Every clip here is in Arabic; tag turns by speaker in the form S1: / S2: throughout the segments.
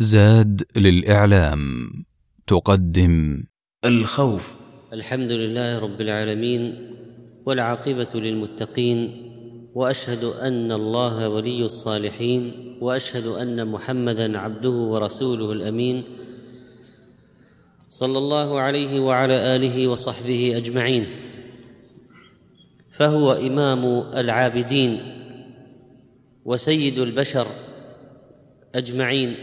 S1: زاد للإعلام تقدم
S2: الخوف.
S3: الحمد لله رب العالمين، والعاقبة للمتقين، وأشهد أن الله ولي الصالحين، وأشهد أن محمدًا عبده ورسوله الأمين، صلى الله عليه وعلى آله وصحبه أجمعين. فهو إمام العابدين وسيد البشر أجمعين،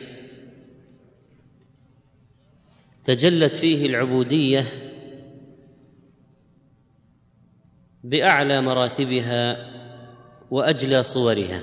S3: تجلت فيه العبودية بأعلى مراتبها وأجلى صورها،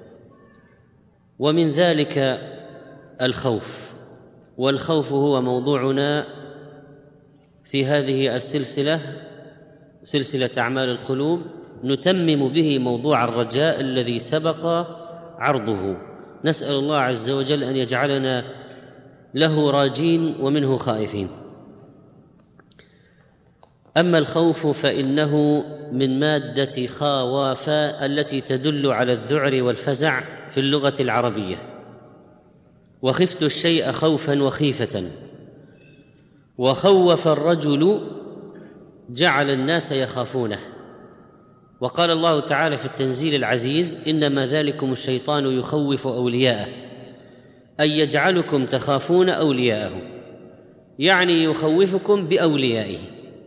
S3: ومن ذلك الخوف. والخوف هو موضوعنا في هذه السلسلة، سلسلة أعمال القلوب، نتمم به موضوع الرجاء الذي سبق عرضه. نسأل الله عز وجل أن يجعلنا له راجين ومنه خائفين. أما الخوف فإنه من مادة خاواف التي تدل على الذعر والفزع في اللغة العربية، وخفت الشيء خوفا وخيفة، وخوف الرجل جعل الناس يخافونه. وقال الله تعالى في التنزيل العزيز: إنما ذلكم الشيطان يخوف أولياءه، أي يجعلكم تخافون أولياءه، يعني يخوفكم بأوليائه.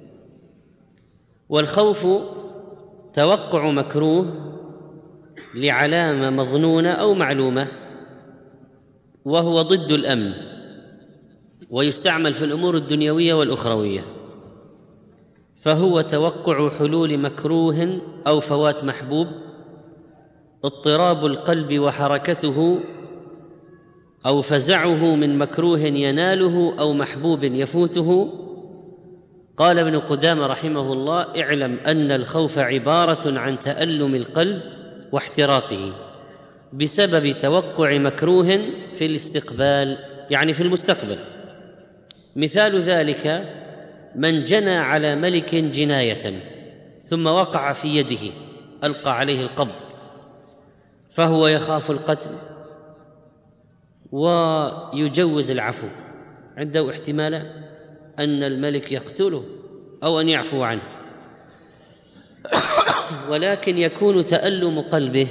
S3: والخوف توقع مكروه لعلامة مظنونة أو معلومة، وهو ضد الأمن، ويستعمل في الأمور الدنيوية والأخروية. فهو توقع حلول مكروه أو فوات محبوب، اضطراب القلب وحركته، أو فزعه من مكروه يناله أو محبوب يفوته. قال ابن قدامة رحمه الله: اعلم أن الخوف عبارة عن تألم القلب واحتراقه بسبب توقع مكروه في الاستقبال، يعني في المستقبل. مثال ذلك من جنى على ملك جناية ثم وقع في يده، ألقى عليه القبض، فهو يخاف القتل ويجوز العفو، عنده احتمال أن الملك يقتله أو أن يعفو عنه، ولكن يكون تألم قلبه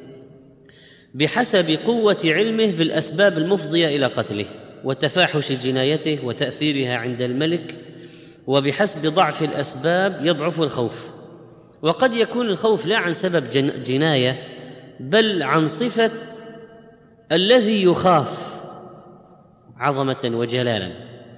S3: بحسب قوة علمه بالأسباب المفضية إلى قتله وتفاحش جنايته وتأثيرها عند الملك، وبحسب ضعف الأسباب يضعف الخوف. وقد يكون الخوف لا عن سبب جناية، بل عن صفة الذي يخاف عظمة وجلالا.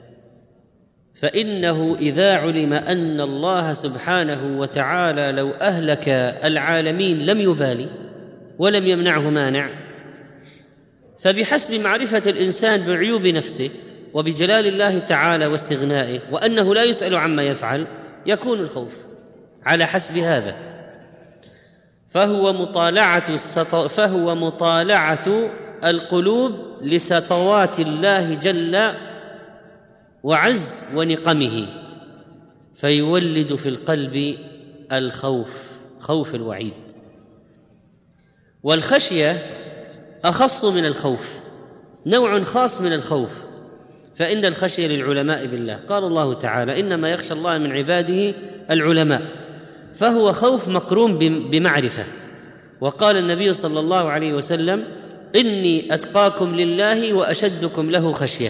S3: فإنه إذا علم أن الله سبحانه وتعالى لو أهلك العالمين لم يبالي ولم يمنعه مانع، فبحسب معرفة الإنسان بعيوب نفسه وبجلال الله تعالى واستغنائه وأنه لا يسأل عما يفعل، يكون الخوف على حسب هذا. فهو مطالعة القلوب لسطوات الله جل وعز ونقمه، فيولد في القلب الخوف، خوف الوعيد. والخشية أخص من الخوف، نوع خاص من الخوف. فإن الخشية للعلماء بالله، قال الله تعالى: إنما يخشى الله من عباده العلماء، فهو خوف مقرون بمعرفة. وقال النبي صلى الله عليه وسلم: إني أتقاكم لله وأشدكم له خشية.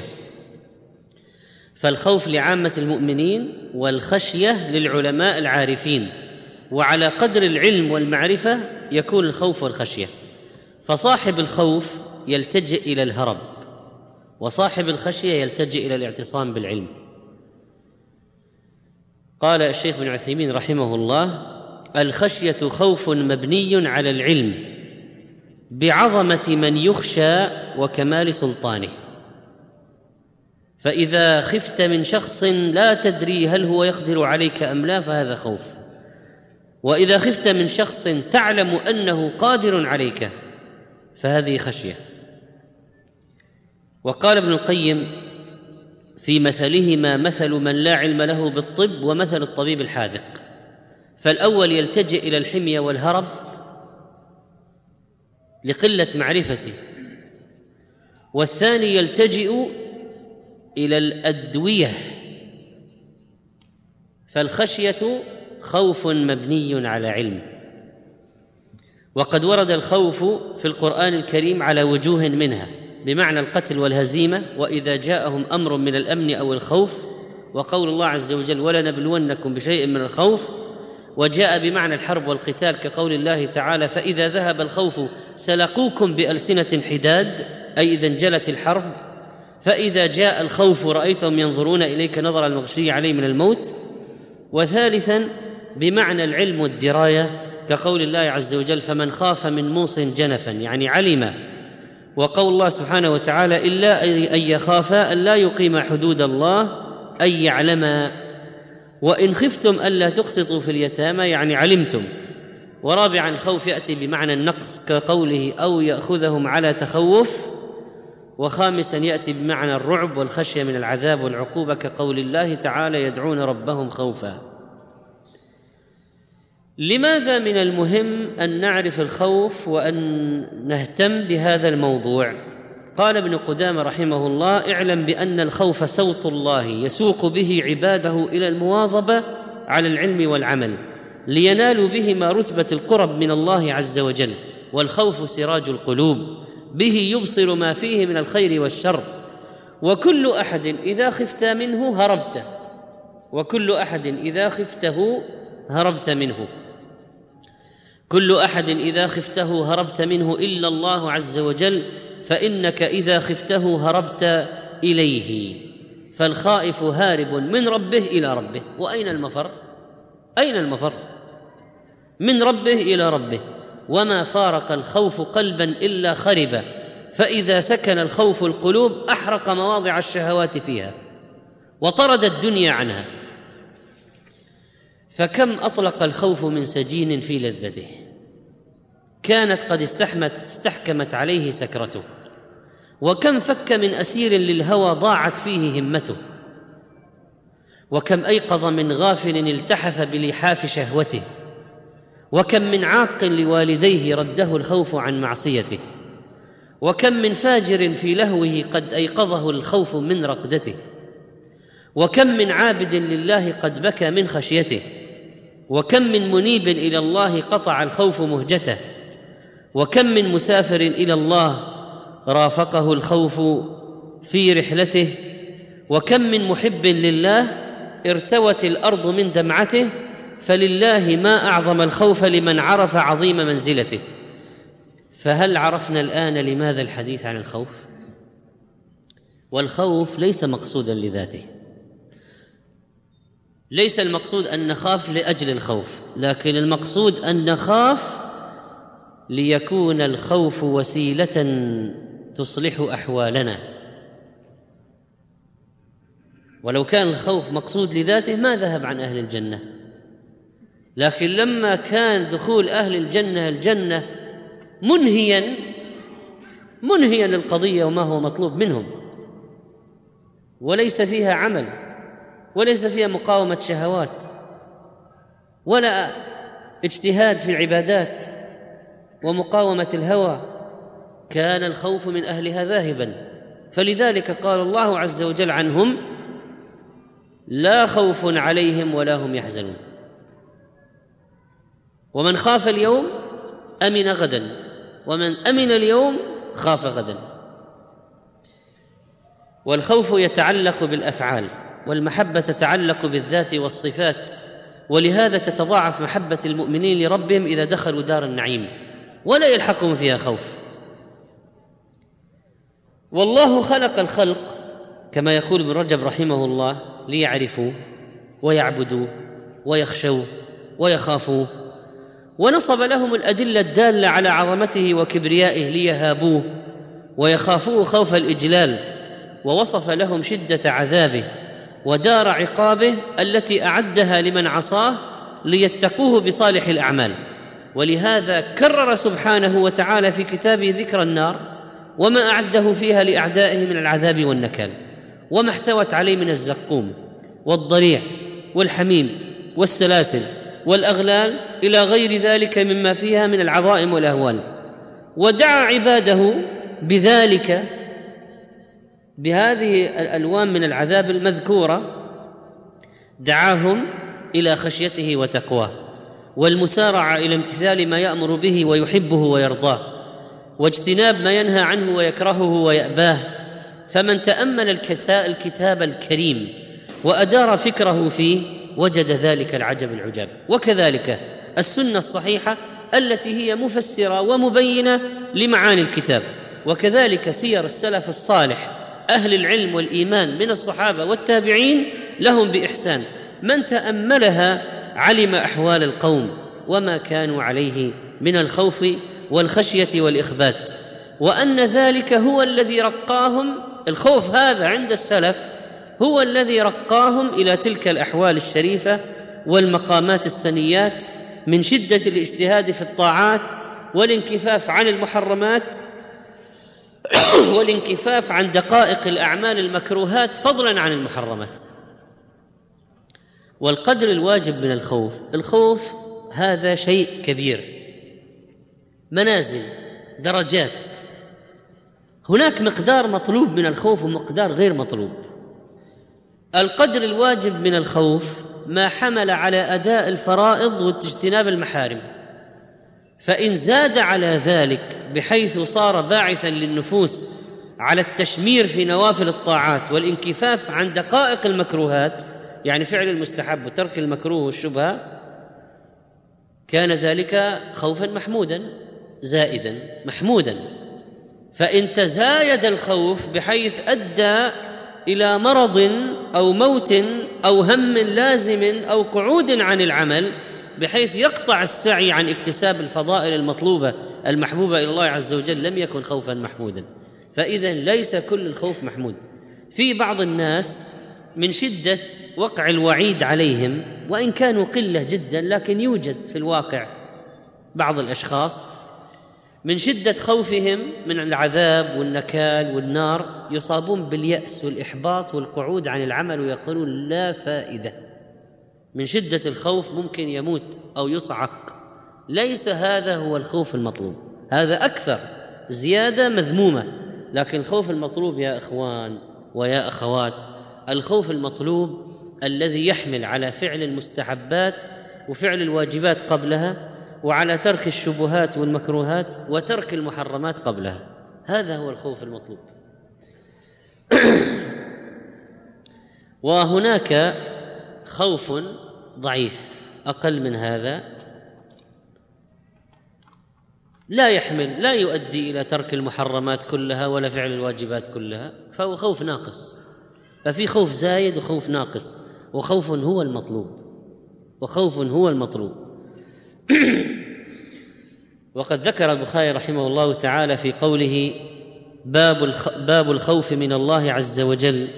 S3: فالخوف لعامة المؤمنين، والخشية للعلماء العارفين، وعلى قدر العلم والمعرفة يكون الخوف والخشية. فصاحب الخوف يلتجئ إلى الهرب، وصاحب الخشية يلتجئ إلى الاعتصام بالعلم. قال الشيخ بن عثيمين رحمه الله: الخشية خوف مبني على العلم بعظمة من يخشى وكمال سلطانه. فإذا خفت من شخص لا تدري هل هو يقدر عليك أم لا فهذا خوف، وإذا خفت من شخص تعلم أنه قادر عليك فهذه خشية. وقال ابن القيم في مثلهما: مثل من لا علم له بالطب ومثل الطبيب الحاذق. فالأول يلتجئ إلى الحمية والهرب لقلة معرفته، والثاني يلتجئ إلى الأدوية. فالخشية خوف مبني على علم، وقد ورد الخوف في القرآن الكريم على وجوه منها بمعنى القتل والهزيمة، وإذا جاءهم أمر من الأمن أو الخوف، وقول الله عز وجل ولنبلونكم بشيء من الخوف، وجاء بمعنى الحرب والقتال كقول الله تعالى فإذا ذهب الخوف سلقوكم بألسنة حداد، أي إذا انجلت الحرب. فإذا جاء الخوف رأيتهم ينظرون إليك نظر المغشي عليه من الموت. وثالثا بمعنى العلم والدراية كقول الله عز وجل فمن خاف من موص جنفا، يعني علم. وقول الله سبحانه وتعالى إلا أن يخافا ألا يقيم حدود الله أي يعلما. وإن خفتم ألا تقسطوا في اليتامى، يعني علمتم. ورابعا الخوف يأتي بمعنى النقص كقوله أو يأخذهم على تخوف. وخامسا يأتي بمعنى الرعب والخشية من العذاب والعقوبة كقول الله تعالى يدعون ربهم خوفا. لماذا من المهم أن نعرف الخوف وأن نهتم بهذا الموضوع؟ قال ابن قدامة رحمه الله اعلم بأن الخوف صوت الله يسوق به عباده إلى المواظبة على العلم والعمل لينالوا بهما رتبة القرب من الله عز وجل. والخوف سراج القلوب به يبصر ما فيه من الخير والشر، وكل أحد إذا خفت منه هربت، وكل أحد إذا خفته هربت منه، كل أحد إذا خفته هربت منه إلا الله عز وجل، فإنك إذا خفته هربت إليه. فالخائف هارب من ربه إلى ربه. وأين المفر؟ أين المفر؟ من ربه إلى ربه. وما فارق الخوف قلبا إلا خرب، فإذا سكن الخوف القلوب أحرق مواضع الشهوات فيها وطرد الدنيا عنها. فكم أطلق الخوف من سجين في لذته كانت قد استحكمت عليه سكرته، وكم فك من أسير للهوى ضاعت فيه همته، وكم أيقظ من غافل التحف بلحاف شهوته، وكم من عاق لوالديه رده الخوف عن معصيته، وكم من فاجر في لهوه قد أيقظه الخوف من رقدته، وكم من عابد لله قد بكى من خشيته، وكم من منيب إلى الله قطع الخوف مهجته، وكم من مسافر إلى الله رافقه الخوف في رحلته، وكم من محب لله ارتوت الأرض من دمعته، فلله ما أعظم الخوف لمن عرف عظيم منزلته. فهل عرفنا الآن لماذا الحديث عن الخوف؟ والخوف ليس مقصودا لذاته، ليس المقصود أن نخاف لأجل الخوف، لكن المقصود أن نخاف ليكون الخوف وسيلة تصلح أحوالنا. ولو كان الخوف مقصود لذاته ما ذهب عن أهل الجنة، لكن لما كان دخول أهل الجنة منهيا القضية وما هو مطلوب منهم، وليس فيها عمل، وليس فيها مقاومة شهوات ولا اجتهاد في العبادات ومقاومة الهوى، كان الخوف من أهلها ذاهبا. فلذلك قال الله عز وجل عنهم لا خوف عليهم ولا هم يحزنون. ومن خاف اليوم أمن غدا، ومن أمن اليوم خاف غدا. والخوف يتعلق بالأفعال، والمحبة تتعلق بالذات والصفات، ولهذا تتضاعف محبة المؤمنين لربهم إذا دخلوا دار النعيم ولا يلحقهم فيها خوف. والله خلق الخلق كما يقول ابن رجب رحمه الله ليعرفوا ويعبدوا ويخشوا ويخافوا، ونصب لهم الأدلة الدالة على عظمته وكبريائه ليهابوه ويخافوه خوف الإجلال، ووصف لهم شدة عذابه ودار عقابه التي أعدها لمن عصاه ليتقوه بصالح الأعمال. ولهذا كرر سبحانه وتعالى في كتابه ذكر النار وما أعده فيها لأعدائه من العذاب والنكال، وما احتوت عليه من الزقوم والضريع والحميم والسلاسل والأغلال إلى غير ذلك مما فيها من العظائم والأهوال. ودعا عباده بذلك بهذه الألوان من العذاب المذكورة دعاهم إلى خشيته وتقواه والمسارعة إلى امتثال ما يأمر به ويحبه ويرضاه، واجتناب ما ينهى عنه ويكرهه ويأباه. فمن تأمل الكتاب الكريم وأدار فكره فيه وجد ذلك العجب العجاب. وكذلك السنة الصحيحة التي هي مفسرة ومبينة لمعاني الكتاب، وكذلك سير السلف الصالح أهل العلم والإيمان من الصحابة والتابعين لهم بإحسان. من تأملها علم أحوال القوم وما كانوا عليه من الخوف والخشية والإخبات، وأن ذلك هو الذي رقاهم، الخوف هذا عند السلف هو الذي رقاهم إلى تلك الأحوال الشريفة والمقامات السنيات من شدة الاجتهاد في الطاعات والانكفاف عن المحرمات والانكفاف عن دقائق الأعمال المكروهات فضلاً عن المحرمات. والقدر الواجب من الخوف هذا شيء كبير، منازل، درجات. هناك مقدار مطلوب من الخوف ومقدار غير مطلوب. القدر الواجب من الخوف ما حمل على أداء الفرائض واجتناب المحارم، فإن زاد على ذلك بحيث صار باعثاً للنفوس على التشمير في نوافل الطاعات والانكفاف عن دقائق المكروهات، يعني فعل المستحب وترك المكروه والشبهة، كان ذلك خوفاً محموداً زائداً محموداً. فإن تزايد الخوف بحيث أدى إلى مرض أو موت أو هم لازم أو قعود عن العمل بحيث يقطع السعي عن اكتساب الفضائل المطلوبة المحبوبة إلى الله عز وجل، لم يكن خوفاً محموداً. فإذا ليس كل الخوف محمود. في بعض الناس من شدة وقع الوعيد عليهم، وإن كانوا قلة جداً لكن يوجد في الواقع بعض الأشخاص من شدة خوفهم من العذاب والنكال والنار يصابون باليأس والإحباط والقعود عن العمل ويقولون لا فائدة. من شدة الخوف ممكن يموت أو يصعق. ليس هذا هو الخوف المطلوب، هذا أكثر زيادة مذمومة. لكن الخوف المطلوب يا إخوان ويا أخوات، الخوف المطلوب الذي يحمل على فعل المستحبات وفعل الواجبات قبلها، وعلى ترك الشبهات والمكروهات وترك المحرمات قبلها. هذا هو الخوف المطلوب. وهناك خوف ضعيف أقل من هذا لا يؤدي إلى ترك المحرمات كلها ولا فعل الواجبات كلها، فهو خوف ناقص. ففي خوف زايد وخوف ناقص، وخوف هو المطلوب. وقد ذكر البخاري رحمه الله تعالى في قوله باب الخوف من الله عز وجل،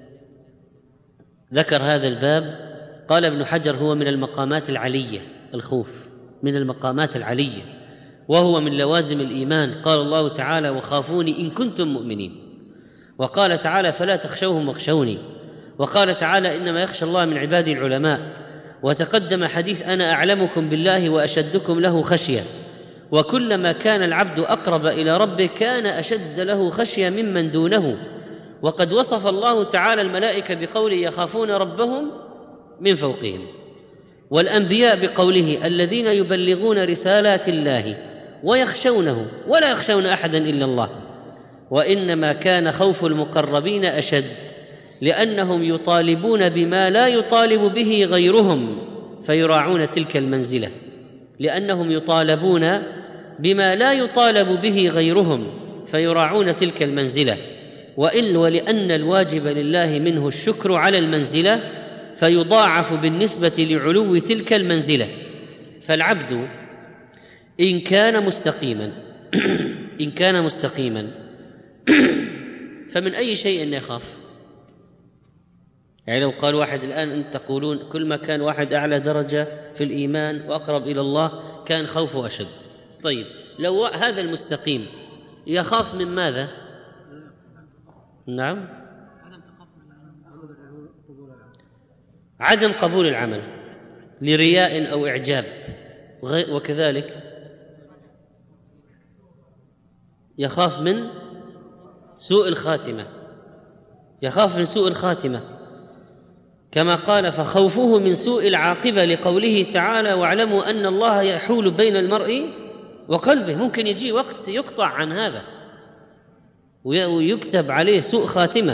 S3: ذكر هذا الباب. قال ابن حجر هو من المقامات العلية، الخوف من المقامات العلية، وهو من لوازم الإيمان. قال الله تعالى وخافوني إن كنتم مؤمنين، وقال تعالى فلا تخشوهم واخشوني، وقال تعالى إنما يخشى الله من عباده العلماء. وتقدم حديث أنا أعلمكم بالله وأشدكم له خشية. وكلما كان العبد أقرب إلى ربه كان أشد له خشية ممن دونه. وقد وصف الله تعالى الملائكة بقوله يخافون ربهم من فوقهم، والأنبياء بقوله الذين يبلغون رسالات الله ويخشونه ولا يخشون أحدا إلا الله. وإنما كان خوف المقربين أشد، لأنهم يطالبون بما لا يطالب به غيرهم فيراعون تلك المنزلة، لأنهم يطالبون بما لا يطالب به غيرهم فيراعون تلك المنزلة. ولأن الواجب لله منه الشكر على المنزلة فيضاعف بالنسبة لعلو تلك المنزلة. فالعبد إن كان مستقيما فمن أي شيء يخاف؟ يعني لو قال واحد الآن أنت تقولون كل ما كان واحد أعلى درجة في الإيمان وأقرب إلى الله كان خوفه أشد. طيب لو هذا المستقيم يخاف من ماذا؟ نعم، عدم قبول العمل لرياء أو إعجاب، وكذلك يخاف من سوء الخاتمة يخاف من سوء الخاتمة، كما قال فخوفه من سوء العاقبة لقوله تعالى واعلموا أن الله يحول بين المرء وقلبه. ممكن يجي وقت يقطع عن هذا ويكتب عليه سوء خاتمة.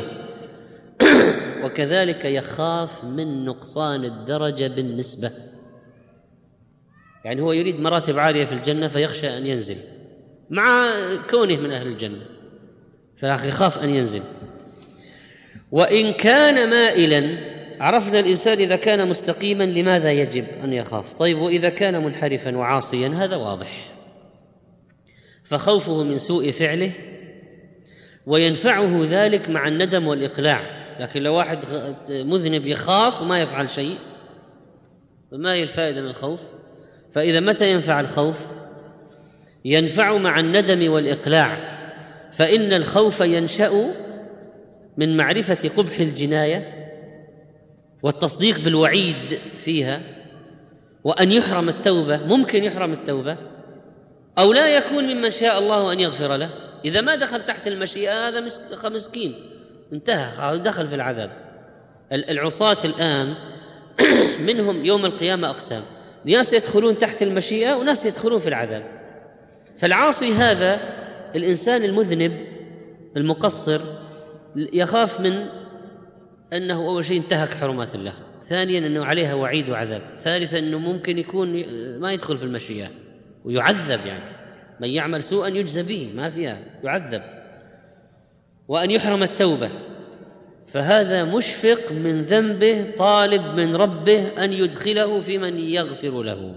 S3: وكذلك يخاف من نقصان الدرجة بالنسبة، يعني هو يريد مراتب عالية في الجنة فيخشى أن ينزل مع كونه من أهل الجنة، فيخاف أن ينزل. وإن كان مائلا، عرفنا الإنسان إذا كان مستقيما لماذا يجب أن يخاف. طيب وإذا كان منحرفا وعاصيا هذا واضح، فخوفه من سوء فعله وينفعه ذلك مع الندم والإقلاع. لكن لو واحد مذنب يخاف وما يفعل شيء فما هي الفائدة من الخوف؟ فإذا متى ينفع الخوف؟ ينفع مع الندم والإقلاع، فإن الخوف ينشأ من معرفة قبح الجناية والتصديق بالوعيد فيها، وأن يحرم التوبة. ممكن يحرم التوبة أو لا يكون ممن شاء الله أن يغفر له. إذا ما دخل تحت المشيئة هذا مسكين، انتهى، دخل في العذاب. العصاة الآن منهم يوم القيامة أقسام، ناس يدخلون تحت المشيئة وناس يدخلون في العذاب. فالعاصي هذا الإنسان المذنب المقصر يخاف من أنه أول شيء انتهك حرمات الله، ثانيا أنه عليها وعيد وعذاب، ثالثا أنه ممكن يكون ما يدخل في المشيئة ويعذب، يعني من يعمل سوءا يجزى به، ما فيها، يعذب. وأن يحرم التوبة، فهذا مشفق من ذنبه طالب من ربه أن يدخله في من يغفر له.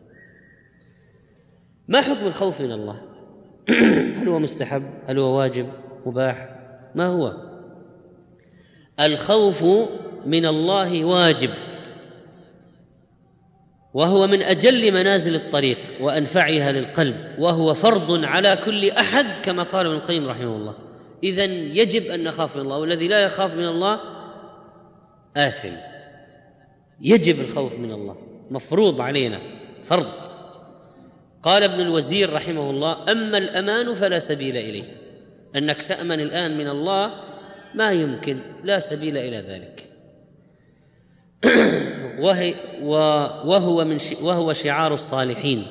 S3: ما حكم الخوف من الله؟ هل هو مستحب؟ هل هو واجب؟ مباح؟ ما هو؟ الخوف من الله واجب، وهو من أجل منازل الطريق وأنفعها للقلب، وهو فرض على كل أحد كما قال ابن القيم رحمه الله. إذن يجب أن نخاف من الله، والذي لا يخاف من الله آثم. يجب الخوف من الله، مفروض علينا، فرض. قال ابن الوزير رحمه الله أما الأمان فلا سبيل إليه، أنك تأمن الآن من الله ما يمكن، لا سبيل إلى ذلك. وهو شعار الصالحين.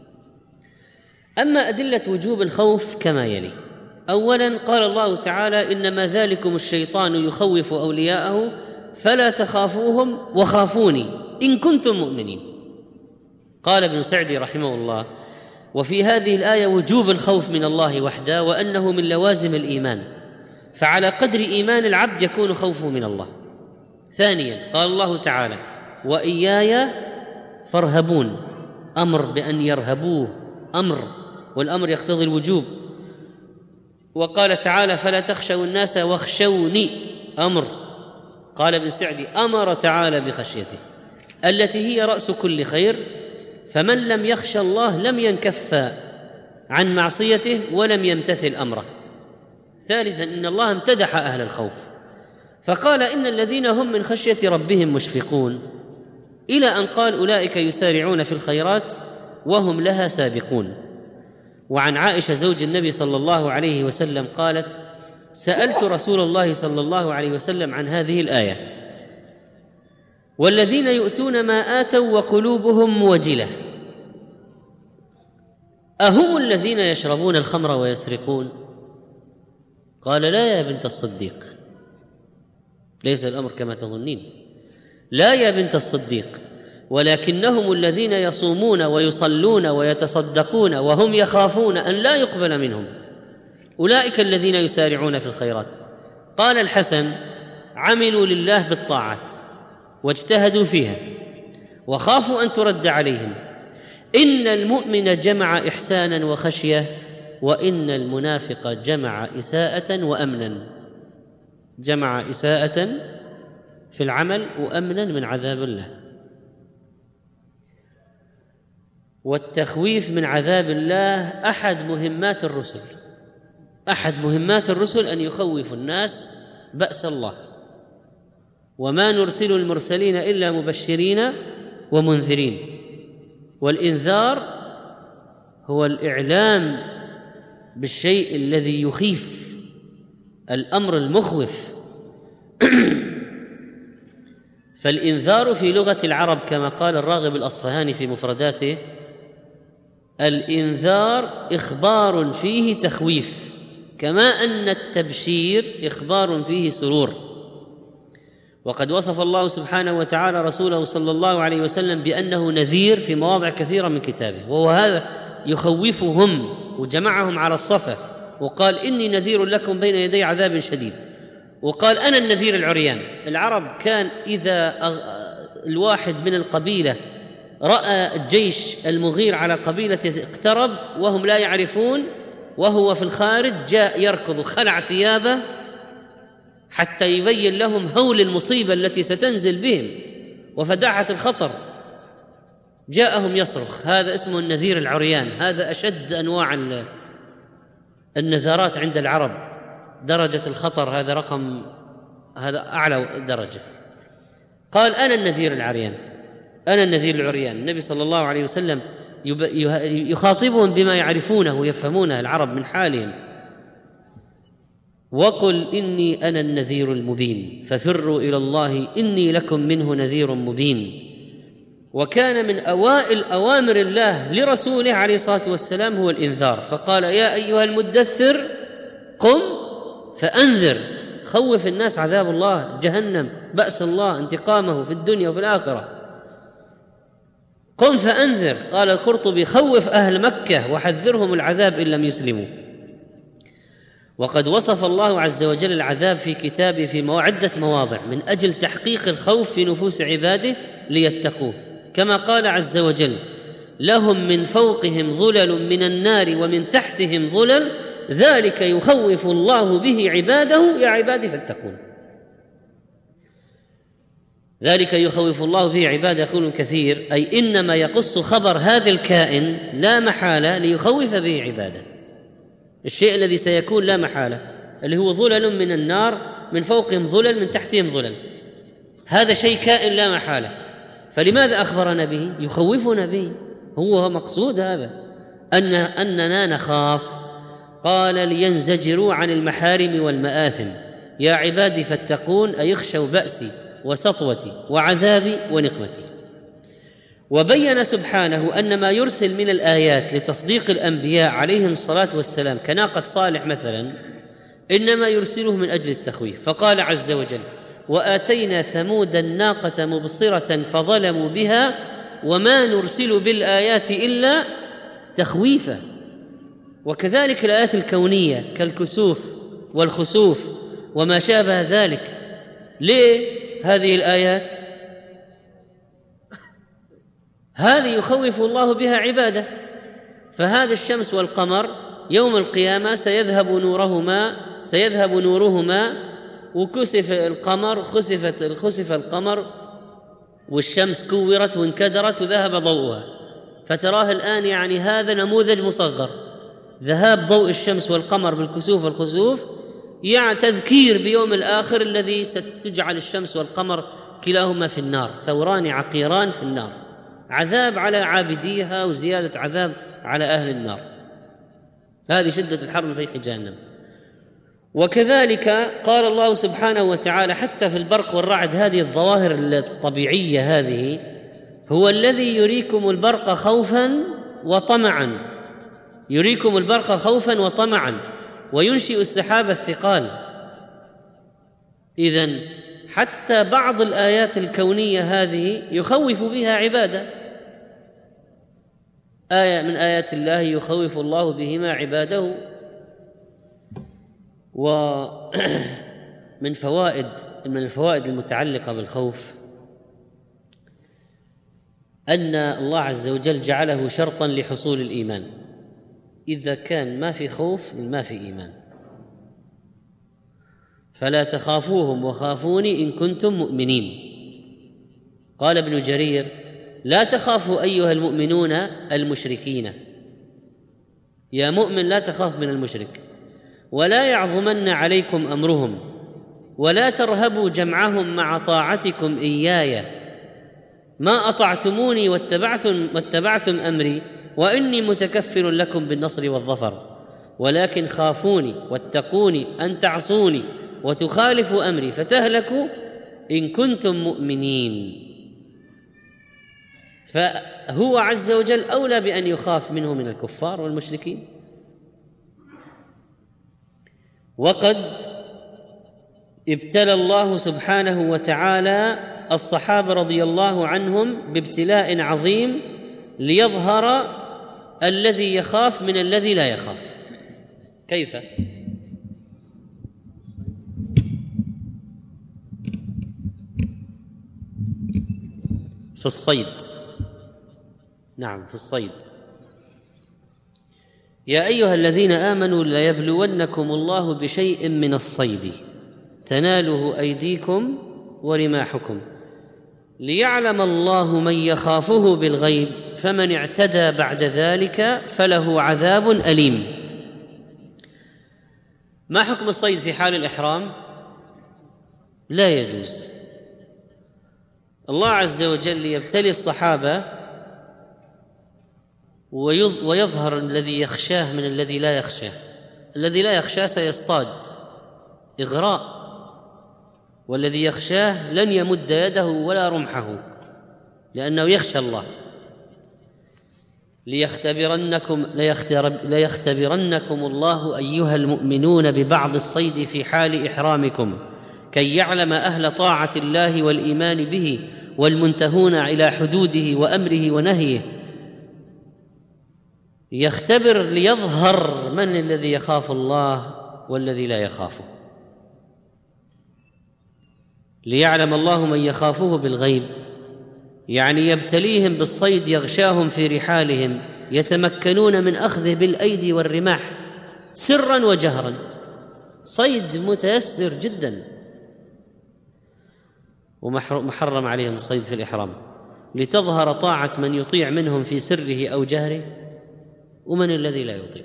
S3: أما أدلة وجوب الخوف كما يلي: أولا قال الله تعالى إنما ذلكم الشيطان يخوف أولياءه فلا تخافوهم وخافوني إن كنتم مؤمنين. قال ابن سعدي رحمه الله: وفي هذه الآية وجوب الخوف من الله وحده، وأنه من لوازم الإيمان، فعلى قدر إيمان العبد يكون خوفه من الله. ثانيا قال الله تعالى: وإياي فارهبون، أمر بأن يرهبوه، أمر، والأمر يقتضي الوجوب. وقال تعالى: فلا تخشوا الناس واخشوني، أمر. قال ابن سعدي: أمر تعالى بخشيته التي هي رأس كل خير، فمن لم يخشى الله لم ينكف عن معصيته ولم يمتثل أمره. ثالثا إن الله امتدح أهل الخوف فقال: إن الذين هم من خشية ربهم مشفقون، إلى أن قال: أولئك يسارعون في الخيرات وهم لها سابقون. وعن عائشة زوج النبي صلى الله عليه وسلم قالت: سألت رسول الله صلى الله عليه وسلم عن هذه الآية: والذين يؤتون ما آتوا وقلوبهم وجلة، أهم الذين يشربون الخمر ويسرقون؟ قال: لا يا بنت الصديق، ليس الأمر كما تظنين، لا يا بنت الصديق، ولكنهم الذين يصومون ويصلون ويتصدقون وهم يخافون أن لا يقبل منهم، أولئك الذين يسارعون في الخيرات. قال الحسن: عملوا لله بالطاعات واجتهدوا فيها وخافوا أن ترد عليهم. إن المؤمن جمع إحسانا وخشية، وإن المنافق جمع إساءة وأمنا. جمع إساءة في العمل وأمنا من عذاب الله. والتخويف من عذاب الله أحد مهمات الرسل، أحد مهمات الرسل أن يخوف الناس بأس الله. وما نرسل المرسلين إلا مبشرين ومنذرين. والإنذار هو الإعلام بالشيء الذي يخيف، الأمر المخوف. فالإنذار في لغة العرب كما قال الراغب الأصفهاني في مفرداته: الإنذار إخبار فيه تخويف، كما أن التبشير إخبار فيه سرور. وقد وصف الله سبحانه وتعالى رسوله صلى الله عليه وسلم بأنه نذير في مواضع كثيرة من كتابه، وهو هذا يخوفهم وجمعهم على الصفا وقال: إني نذير لكم بين يدي عذاب شديد، وقال: أنا النذير العريان. العرب كان إذا الواحد من القبيلة رأى الجيش المغير على قبيلة اقترب وهم لا يعرفون وهو في الخارج، جاء يركض خلع ثيابه حتى يبين لهم هول المصيبة التي ستنزل بهم وفداحة الخطر. جاءهم يصرخ. هذا اسمه النذير العريان. هذا أشد أنواع النذارات عند العرب. درجة الخطر هذا أعلى درجة. قال: أنا النذير العريان، أنا النذير العريان. النبي صلى الله عليه وسلم يخاطبهم بما يعرفونه ويفهمونه العرب من حالهم: وقل إني أنا النذير المبين ففروا إلى الله إني لكم منه نذير مبين. وكان من أوائل أوامر الله لرسوله عليه الصلاة والسلام هو الإنذار، فقال: يا أيها المدثر قم فأنذر، خوف الناس عذاب الله، جهنم، بأس الله، انتقامه في الدنيا وفي الآخرة. قم فأنذر. قال القرطبي: خوف أهل مكة وحذرهم العذاب إن لم يسلموا. وقد وصف الله عز وجل العذاب في كتابه في عدة مواضع من أجل تحقيق الخوف في نفوس عباده ليتقوه، كما قال عز وجل: لهم من فوقهم ظلل من النار ومن تحتهم ظلل ذلك يخوف الله به عباده يا عبادي فاتقون. ذلك يخوف الله به عباده يقول كثير، أي إنما يقص خبر هذا الكائن لا محالة ليخوف به عباده. الشيء الذي سيكون لا محالة اللي هو ظلل من النار، من فوقهم ظلل من تحتهم ظلل، هذا شيء كائن لا محالة، فلماذا أخبرنا به؟ يخوفنا به. هو مقصود هذا أننا نخاف. قال: لينزجروا عن المحارم والمآثم يا عبادي فاتقون، أي يخشوا بأسي وسطوتي وعذابي ونقمتي. وبين سبحانه أن ما يرسل من الآيات لتصديق الأنبياء عليهم الصلاة والسلام كناقة صالح مثلا إنما يرسله من أجل التخويف، فقال عز وجل: وآتينا ثمود الناقة مبصرة فظلموا بها وما نرسل بالآيات إلا تخويفا. وكذلك الآيات الكونية كالكسوف والخسوف وما شابه ذلك. ليه هذه الآيات؟ هذه يخوف الله بها عباده. فهذا الشمس والقمر يوم القيامة سيذهب نورهما وكسف القمر، خسف القمر والشمس كورت وانكدرت وذهب ضوءها، فتراه الآن يعني هذا نموذج مصغر، ذهاب ضوء الشمس والقمر بالكسوف والخسوف يعني تذكير بيوم الآخر الذي ستجعل الشمس والقمر كلاهما في النار، ثوران عقيران في النار، عذاب على عابديها وزيادة عذاب على أهل النار. هذه شدة الحر في جهنم. وكذلك قال الله سبحانه وتعالى حتى في البرق والرعد، هذه الظواهر الطبيعية هذه، هو الذي يريكم البرق خوفا وطمعا، يريكم البرق خوفا وطمعا وينشئ السحاب الثقال. إذن حتى بعض الآيات الكونية هذه يخوف بها عباده. آية من آيات الله يخوف الله بهما عباده. ومن الفوائد المتعلقة بالخوف أن الله عز وجل جعله شرطا لحصول الإيمان. إذا كان ما في خوف ما في إيمان. فلا تخافوهم وخافوني إن كنتم مؤمنين. قال ابن جرير: لا تخافوا أيها المؤمنون المشركين، يا مؤمن لا تخاف من المشرك، ولا يعظمن عليكم أمرهم، ولا ترهبوا جمعهم مع طاعتكم إياي، ما أطعتموني واتبعتم أمري وإني متكفل لكم بالنصر والظفر، ولكن خافوني واتقوني أن تعصوني وتخالفوا أمري فتهلكوا إن كنتم مؤمنين. فهو عز وجل أولى بأن يخاف منه من الكفار والمشركين. وقد ابتلى الله سبحانه وتعالى الصحابة رضي الله عنهم بابتلاء عظيم ليظهر الذي يخاف من الذي لا يخاف. كيف؟ في الصيد. نعم، في الصيد. يا أيها الذين آمنوا ليبلونكم الله بشيء من الصيد تناله أيديكم ورماحكم ليعلم الله من يخافه بالغيب فمن اعتدى بعد ذلك فله عذاب أليم. ما حكم الصيد في حال الإحرام؟ لا يجوز. الله عز وجل يبتلي الصحابة ويظهر الذي يخشاه من الذي لا يخشاه. الذي لا يخشاه سيصطاد إغراء، والذي يخشاه لن يمد يده ولا رمحه لأنه يخشى الله. ليختبرنكم الله أيها المؤمنون ببعض الصيد في حال إحرامكم كي يعلم أهل طاعة الله والإيمان به والمنتهون إلى حدوده وأمره ونهيه. يختبر ليظهر من الذي يخاف الله والذي لا يخافه. ليعلم الله من يخافه بالغيب، يعني يبتليهم بالصيد يغشاهم في رحالهم يتمكنون من أخذه بالأيدي والرماح سرا وجهرا. صيد متيسر جدا، ومحرم عليهم الصيد في الإحرام لتظهر طاعة من يطيع منهم في سره أو جهره ومن الذي لا يطيع.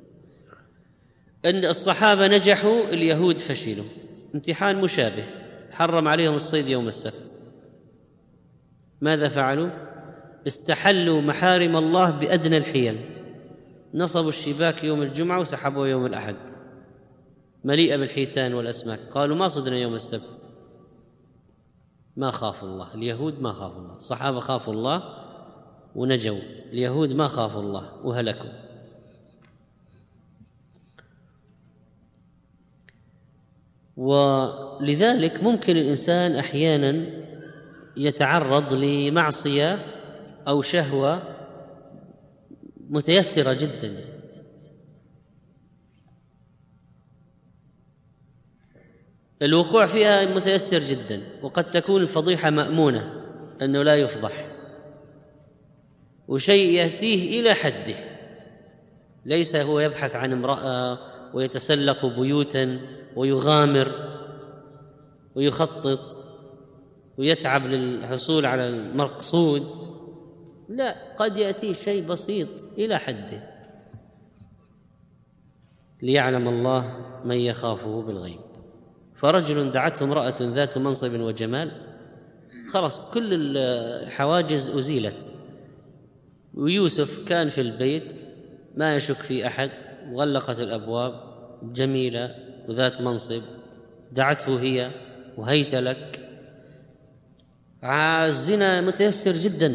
S3: أن الصحابة نجحوا، اليهود فشلوا. امتحان مشابه، حرم عليهم الصيد يوم السبت. ماذا فعلوا؟ استحلوا محارم الله بأدنى الحيل، نصبوا الشباك يوم الجمعة وسحبوا يوم الأحد مليئة بالحيتان والأسماك. قالوا ما صدنا يوم السبت. ما خافوا الله. اليهود ما خافوا الله. الصحابة خافوا الله ونجوا، اليهود ما خافوا الله وهلكوا. ولذلك ممكن الإنسان أحيانا يتعرض لمعصية أو شهوة متيسرة جدا، الوقوع فيها متيسر جدا، وقد تكون الفضيحة مأمونة أنه لا يفضح، وشيء يأتيه إلى حده، ليس هو يبحث عن امرأة ويتسلق بيوتا ويغامر ويخطط ويتعب للحصول على المقصود. لا، قد يأتيه شيء بسيط إلى حده. ليعلم الله من يخافه بالغيب. فرجل دعته امرأة ذات منصب وجمال، خلاص كل الحواجز أزيلت، ويوسف كان في البيت ما يشك في أحد، وغلقت الأبواب، جميلة وذات منصب، دعته هي وهيت لك. الزنا متيسر جدا،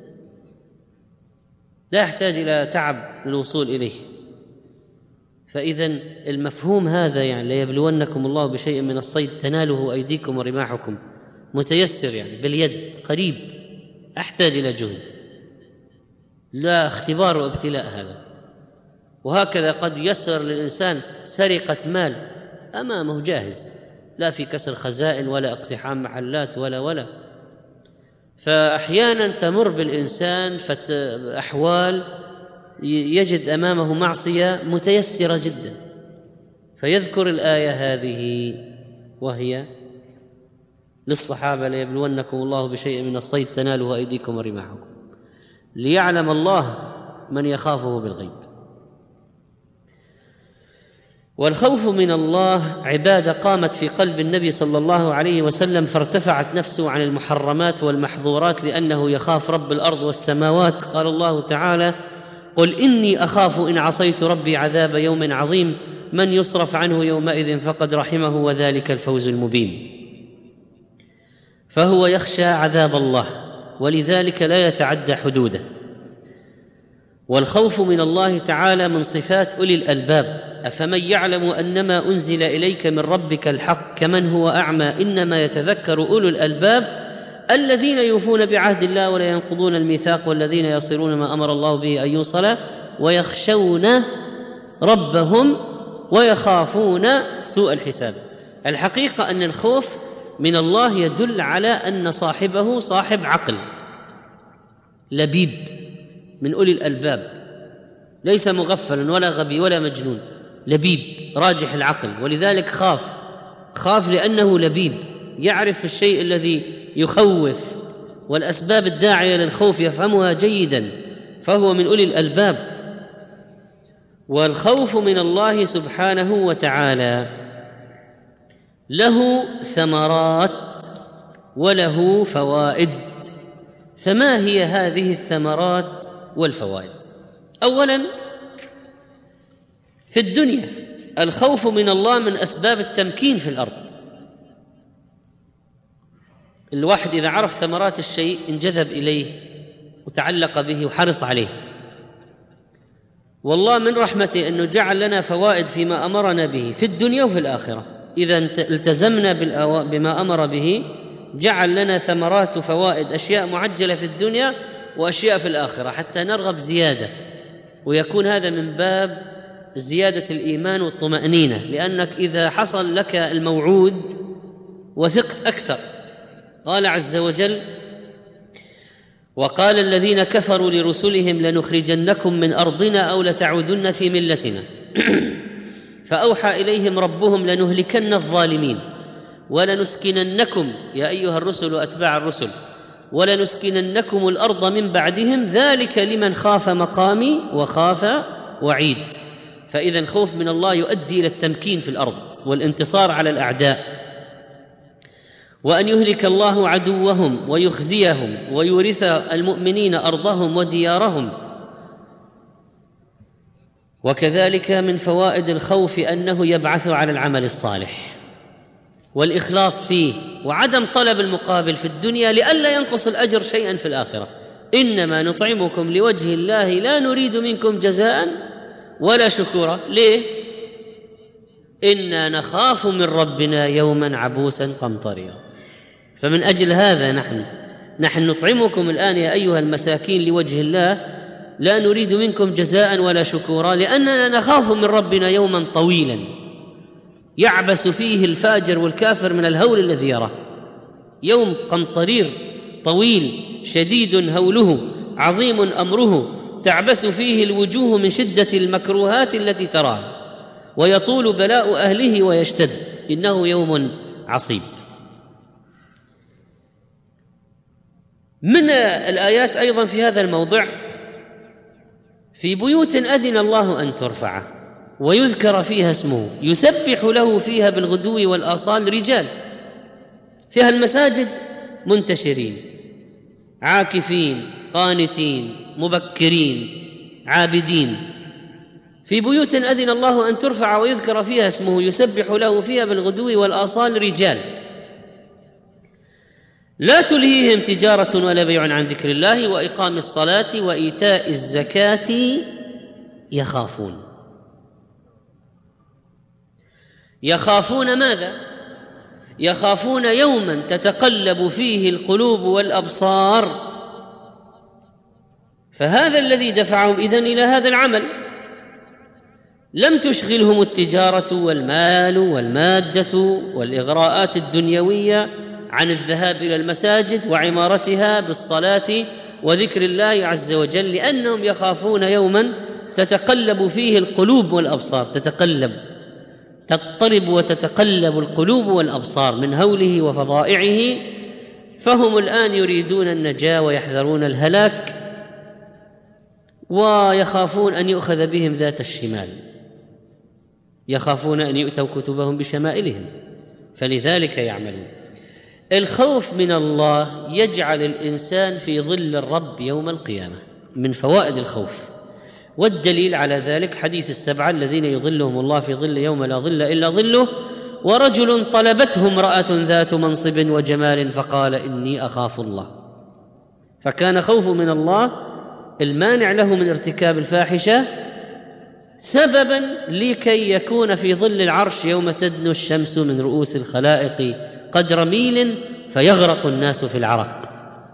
S3: لا يحتاج إلى تعب للوصول إليه. فإذا المفهوم هذا يعني ليبلونكم الله بشيء من الصيد تناله أيديكم ورماحكم متيسر، يعني باليد قريب، أحتاج إلى جهد، لا اختبار وابتلاء هذا. وهكذا قد يسر للإنسان سرقة مال أمامه جاهز، لا في كسر خزائن ولا اقتحام محلات ولا. فأحيانا تمر بالإنسان أحوال يجد أمامه معصية متيسرة جدا، فيذكر الآية هذه وهي للصحابة ليبلونكم الله بشيء من الصيد تناله أيديكم ورماحكم ليعلم الله من يخافه بالغيب. والخوف من الله عبادة قامت في قلب النبي صلى الله عليه وسلم، فارتفعت نفسه عن المحرمات والمحظورات لأنه يخاف رب الأرض والسماوات. قال الله تعالى: قل إني أخاف إن عصيت ربي عذاب يوم عظيم. من يصرف عنه يومئذ فقد رحمه وذلك الفوز المبين. فهو يخشى عذاب الله ولذلك لا يتعدى حدوده. والخوف من الله تعالى من صفات أولي الألباب. أفمن يعلم أنما أنزل إليك من ربك الحق كمن هو أعمى إنما يتذكر أولو الألباب الذين يوفون بعهد الله ولا ينقضون الميثاق والذين يصلون ما أمر الله به أن يوصل ويخشون ربهم ويخافون سوء الحساب. الحقيقة أن الخوف من الله يدل على أن صاحبه صاحب عقل لبيب من أولي الألباب، ليس مغفلا ولا غبي ولا مجنون، لبيب راجح العقل، ولذلك خاف لأنه لبيب يعرف الشيء الذي يخوف والأسباب الداعية للخوف يفهمها جيدا، فهو من أولي الألباب. والخوف من الله سبحانه وتعالى له ثمرات وله فوائد. فما هي هذه الثمرات والفوائد؟ أولا، في الدنيا الخوف من الله من أسباب التمكين في الأرض. الواحد إذا عرف ثمرات الشيء انجذب إليه وتعلق به وحرص عليه. والله من رحمته أنه جعل لنا فوائد فيما أمرنا به في الدنيا وفي الآخرة. إذا التزمنا بما أمر به جعل لنا ثمرات وفوائد، أشياء معجلة في الدنيا وأشياء في الآخرة، حتى نرغب زيادة، ويكون هذا من باب زيادة الإيمان والطمأنينة، لأنك إذا حصل لك الموعود وثقت أكثر. قال عز وجل: وقال الذين كفروا لرسلهم لنخرجنكم من أرضنا أو لتعودن في ملتنا فأوحى إليهم ربهم لنهلكن الظالمين ولنسكننكم يا أيها الرسل وأتباع الرسل ولنسكننكم الأرض من بعدهم ذلك لمن خاف مقامي وخاف وعيد. فإذا الخوف من الله يؤدي إلى التمكين في الأرض والانتصار على الأعداء، وأن يهلك الله عدوهم ويخزيهم ويورث المؤمنين أرضهم وديارهم. وكذلك من فوائد الخوف أنه يبعث على العمل الصالح والإخلاص فيه وعدم طلب المقابل في الدنيا لئلا ينقص الأجر شيئا في الآخرة. إنما نطعمكم لوجه الله لا نريد منكم جزاء ولا شكورا. ليه؟ إنا نخاف من ربنا يوما عبوسا قمطريرا. فمن أجل هذا نحن نطعمكم الآن يا أيها المساكين لوجه الله لا نريد منكم جزاء ولا شكورا، لأننا نخاف من ربنا يوما طويلا يعبس فيه الفاجر والكافر من الهول الذي يراه. يوم قمطرير طويل شديد هوله عظيم أمره، تعبس فيه الوجوه من شدة المكروهات التي تراها، ويطول بلاء أهله ويشتد. إنه يوم عصيب. من الآيات أيضا في هذا الموضع: في بيوت أذن الله أن ترفع ويذكر فيها اسمه يسبح له فيها بالغدو والآصال رجال. فيها المساجد منتشرين عاكفين قانتين مبكرين عابدين. في بيوت أذن الله أن ترفع ويذكر فيها اسمه يسبح له فيها بالغدو والآصال رجال لا تلهيهم تجارة ولا بيع عن ذكر الله وإقام الصلاة وإيتاء الزكاة يخافون ماذا؟ يخافون يوما تتقلب فيه القلوب والأبصار. فهذا الذي دفعهم إذن إلى هذا العمل. لم تشغلهم التجارة والمال والمادة والإغراءات الدنيوية عن الذهاب إلى المساجد وعمارتها بالصلاة وذكر الله عز وجل، لأنهم يخافون يوما تتقلب فيه القلوب والأبصار، تضطرب وتتقلب القلوب والأبصار من هوله وفظائعه. فهم الآن يريدون النجاة ويحذرون الهلاك ويخافون أن يؤخذ بهم ذات الشمال، يخافون أن يؤتوا كتبهم بشمائلهم، فلذلك يعملون. الخوف من الله يجعل الإنسان في ظل الرب يوم القيامة، من فوائد الخوف. والدليل على ذلك حديث السبعة الذين يظلهم الله في ظل يوم لا ظل إلا ظله: ورجل طلبته امرأة ذات منصب وجمال فقال إني أخاف الله. فكان خوفه من الله المانع له من ارتكاب الفاحشة سببا لكي يكون في ظل العرش يوم تدنو الشمس من رؤوس الخلائق قدر ميل فيغرق الناس في العرق.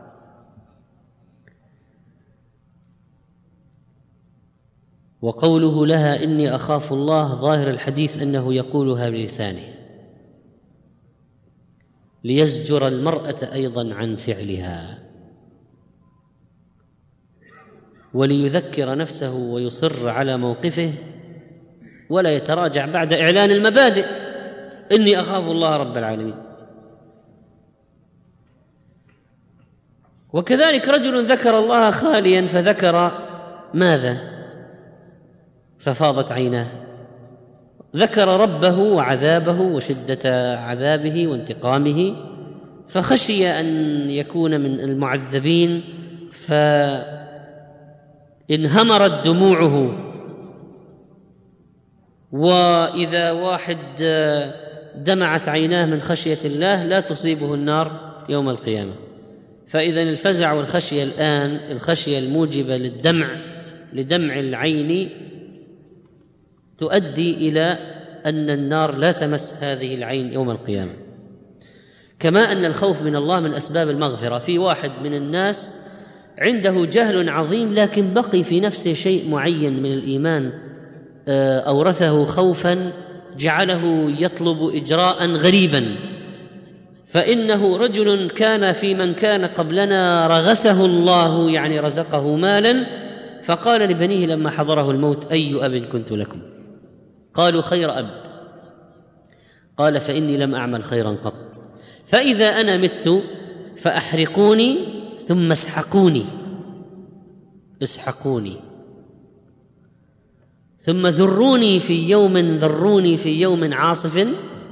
S3: وقوله لها إني أخاف الله ظاهر الحديث أنه يقولها بلسانه ليزجر المرأة أيضا عن فعلها وليذكر نفسه ويصر على موقفه ولا يتراجع بعد إعلان المبادئ: إني أخاف الله رب العالمين. وكذلك رجل ذكر الله خاليا فذكر ماذا؟ ففاضت عيناه، ذكر ربه وعذابه وشدة عذابه وانتقامه فخشي أن يكون من المعذبين فانهمرت دموعه. وإذا واحد دمعت عيناه من خشية الله لا تصيبه النار يوم القيامة. فإذا الفزع والخشية الآن، الخشية الموجبة لدمع العين تؤدي إلى أن النار لا تمس هذه العين يوم القيامة. كما أن الخوف من الله من أسباب المغفرة. في واحد من الناس عنده جهل عظيم لكن بقي في نفسه شيء معين من الإيمان أورثه خوفا جعله يطلب إجراء غريبا. فإنه رجل كان في من كان قبلنا رغسه الله، يعني رزقه مالا، فقال لبنيه لما حضره الموت: أي أب كنت لكم؟ قالوا: خير أب. قال: فإني لم أعمل خيرا قط، فإذا أنا مت فأحرقوني ثم اسحقوني ثم ذروني في يوم عاصف.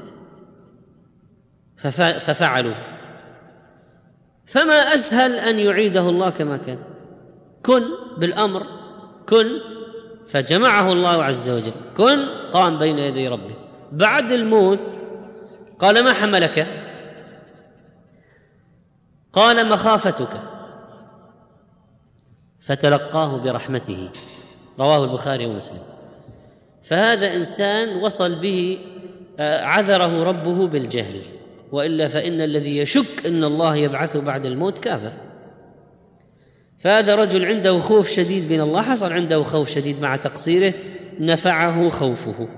S3: ففعلوا. فما أسهل أن يعيده الله كما كان. كن بالأمر، كن، فجمعه الله عز وجل. كن، قام بين يدي ربه. بعد الموت قال: ما حملك؟ قال: مخافتك. فتلقاه برحمته. رواه البخاري ومسلم. فهذا إنسان وصل به عذره ربه بالجهل، وإلا فإن الذي يشك أن الله يبعثه بعد الموت كافر. فهذا رجل عنده خوف شديد من الله، حصل عنده خوف شديد مع تقصيره، نفعه خوفه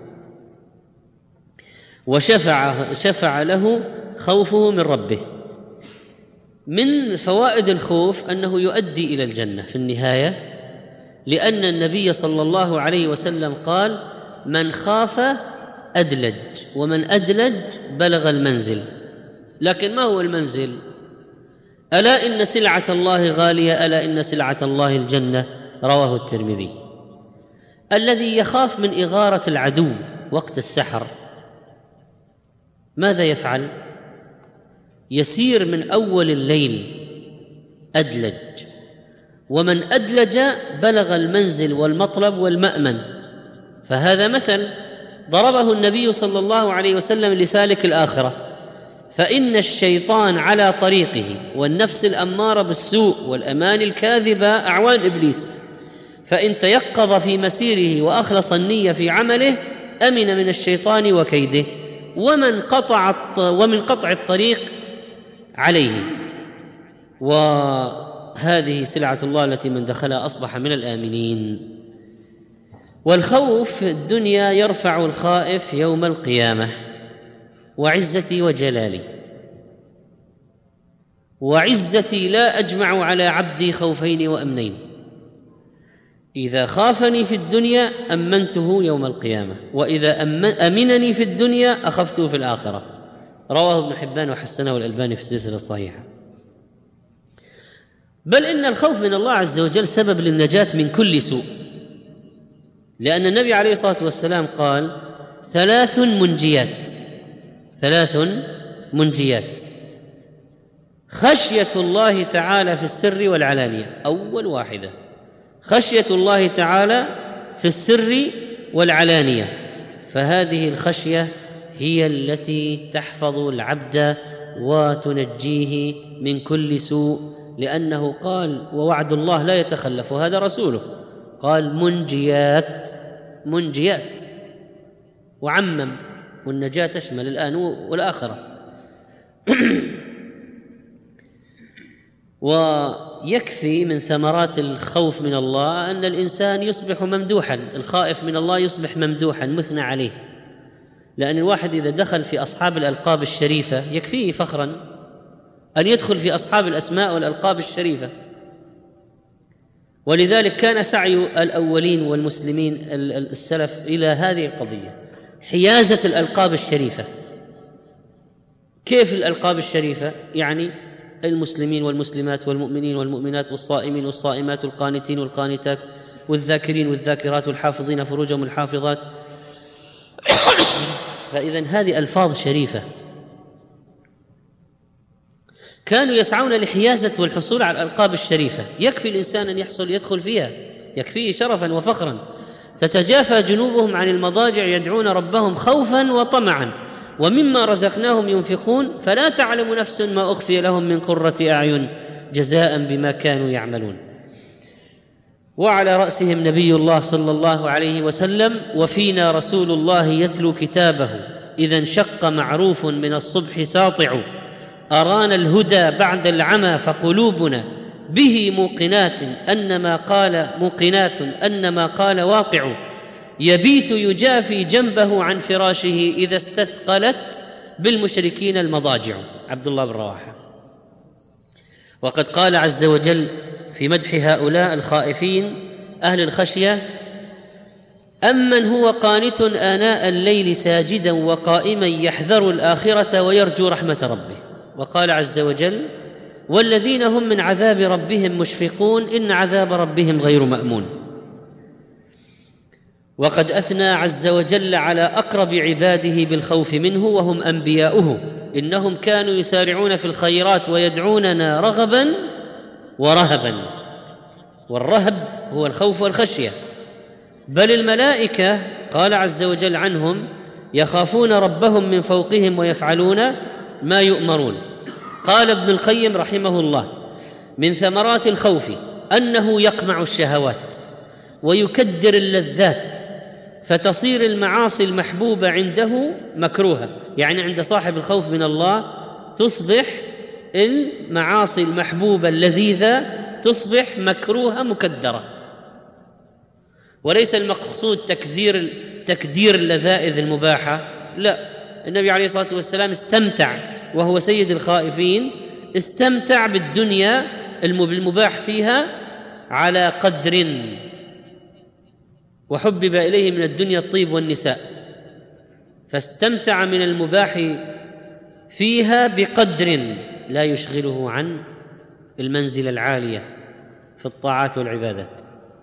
S3: وشفع له خوفه من ربه. من فوائد الخوف أنه يؤدي إلى الجنة في النهاية، لأن النبي صلى الله عليه وسلم قال: من خاف أدلج، ومن أدلج بلغ المنزل. لكن ما هو المنزل؟ ألا إن سلعة الله غالية، ألا إن سلعة الله الجنة. رواه الترمذي. الذي يخاف من إغارة العدو وقت السحر ماذا يفعل؟ يسير من أول الليل أدلج، ومن أدلج بلغ المنزل والمطلب والمأمن. فهذا مثل ضربه النبي صلى الله عليه وسلم لسالك الآخرة. فإن الشيطان على طريقه والنفس الأمارة بالسوء والأمان الكاذبة أعوان إبليس، فإن تيقظ في مسيره وأخلص النية في عمله أمن من الشيطان وكيده، ومن قطع الطريق عليه. وهذه سلعة الله التي من دخلها أصبح من الآمنين. والخوف في الدنيا يرفع الخائف يوم القيامة. وعزتي وجلالي وعزتي لا أجمع على عبدي خوفين وأمنين: إذا خافني في الدنيا أمنته يوم القيامة، وإذا أمنني في الدنيا أخفته في الآخرة. رواه ابن حبان وحسنه الألباني في السلسلة الصحيحة. بل إن الخوف من الله عز وجل سبب للنجاة من كل سوء، لأن النبي عليه الصلاة والسلام قال: ثلاث منجيات: خشية الله تعالى في السر والعلانية، أول واحدة، خشية الله تعالى في السر والعلانية، فهذه الخشية هي التي تحفظ العبد وتنجيه من كل سوء، لأنه قال ووعد الله لا يتخلف، وهذا رسوله قال منجيات، منجيات، وعمم، والنجاة تشمل الآن والآخرة. ويكفي من ثمرات الخوف من الله أن الإنسان يصبح ممدوحا، الخائف من الله يصبح ممدوحا مثنى عليه، لأن الواحد إذا دخل في أصحاب الألقاب الشريفة يكفيه فخرا أن يدخل في أصحاب الأسماء والألقاب الشريفة. ولذلك كان سعي الأولين والمسلمين السلف إلى هذه القضية، حيازة الألقاب الشريفة. كيف الألقاب الشريفة؟ يعني المسلمين والمسلمات والمؤمنين والمؤمنات والصائمين والصائمات والقانتين والقانتات والذاكرين والذاكرات والحافظين فروجهم والحافظات. فإذن هذه ألفاظ شريفة كانوا يسعون لحيازة والحصول على الألقاب الشريفة. يكفي الإنسان أن يدخل فيها، يكفيه شرفا وفخرا. تتجافى جنوبهم عن المضاجع يدعون ربهم خوفا وطمعا ومما رزقناهم ينفقون فلا تعلم نفس ما أخفي لهم من قرة أعين جزاء بما كانوا يعملون. وعلى رأسهم نبي الله صلى الله عليه وسلم، وفينا رسول الله يتلو كتابه إذا انشق معروف من الصبح ساطع، أرانا الهدى بعد العمى فقلوبنا به موقنات أنما قال واقع، يبيت يجافي جنبه عن فراشه إذا استثقلت بالمشركين المضاجع. عبد الله بن رواحة. وقد قال عز وجل في مدح هؤلاء الخائفين أهل الخشية: أمن هو قانت آناء الليل ساجدا وقائما يحذر الآخرة ويرجو رحمة ربه. وقال عز وجل: والذين هم من عذاب ربهم مشفقون إن عذاب ربهم غير مأمون. وقد أثنى عز وجل على أقرب عباده بالخوف منه وهم أنبياؤه: إنهم كانوا يسارعون في الخيرات ويدعوننا رغبا ورهبا. والرهب هو الخوف والخشية. بل الملائكة قال عز وجل عنهم: يخافون ربهم من فوقهم ويفعلون ما يؤمرون. قال ابن القيم رحمه الله: من ثمرات الخوف أنه يقمع الشهوات ويكدر اللذات، فتصير المعاصي المحبوبة عنده مكروهة. يعني عند صاحب الخوف من الله تصبح المعاصي المحبوبة اللذيذة تصبح مكروهة مكدرة. وليس المقصود تكدير اللذائذ المباحة، لا، النبي عليه الصلاة والسلام استمتع وهو سيد الخائفين، استمتع بالدنيا المباح فيها على قدر، وحبب إليه من الدنيا الطيب والنساء، فاستمتع من المباح فيها بقدر لا يشغله عن المنزلة العالية في الطاعات والعبادات.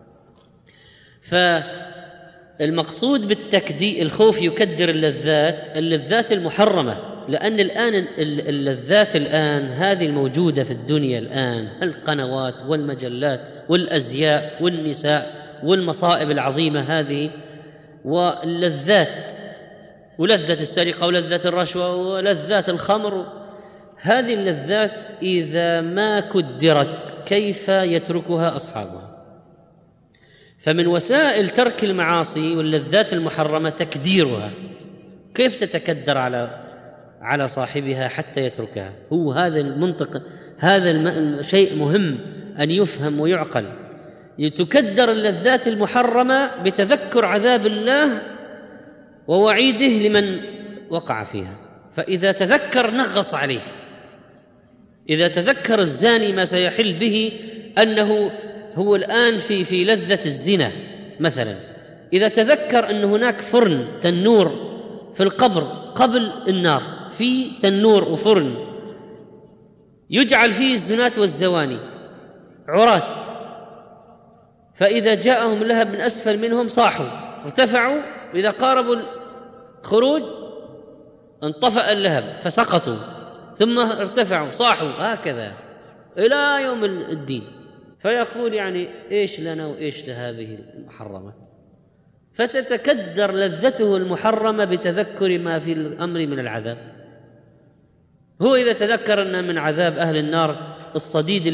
S3: فالمقصود بالتكدير الخوف يكدر اللذات المحرمة، لأن الآن اللذات الآن هذه الموجودة في الدنيا الآن، القنوات والمجلات والأزياء والنساء والمصائب العظيمة هذه، واللذات، ولذة السرقة ولذة الرشوة ولذة الخمر، هذه اللذات إذا ما كدرت كيف يتركها أصحابها؟ فمن وسائل ترك المعاصي واللذات المحرمة تكديرها. كيف تتكدر على صاحبها حتى يتركها؟ هو هذا المنطق، هذا شيء مهم أن يفهم ويعقل. تكدر اللذات المحرمة بتذكر عذاب الله ووعيده لمن وقع فيها. فإذا تذكر نغص عليه. إذا تذكر الزاني ما سيحل به، أنه هو الآن في لذة الزنا مثلا، إذا تذكر أن هناك فرن تنور في القبر قبل النار، في تنور وفرن يجعل فيه الزناة والزواني عراة، فإذا جاءهم لهب من أسفل منهم صاحوا ارتفعوا، وإذا قاربوا الخروج انطفأ اللهب فسقطوا، ثم ارتفعوا صاحوا، هكذا إلى يوم الدين. فيقول يعني إيش لنا وإيش لهذه المحرمات، فتتكدر لذته المحرمة بتذكر ما في الأمر من العذاب. هو إذا تذكر أن من عذاب أهل النار الصديد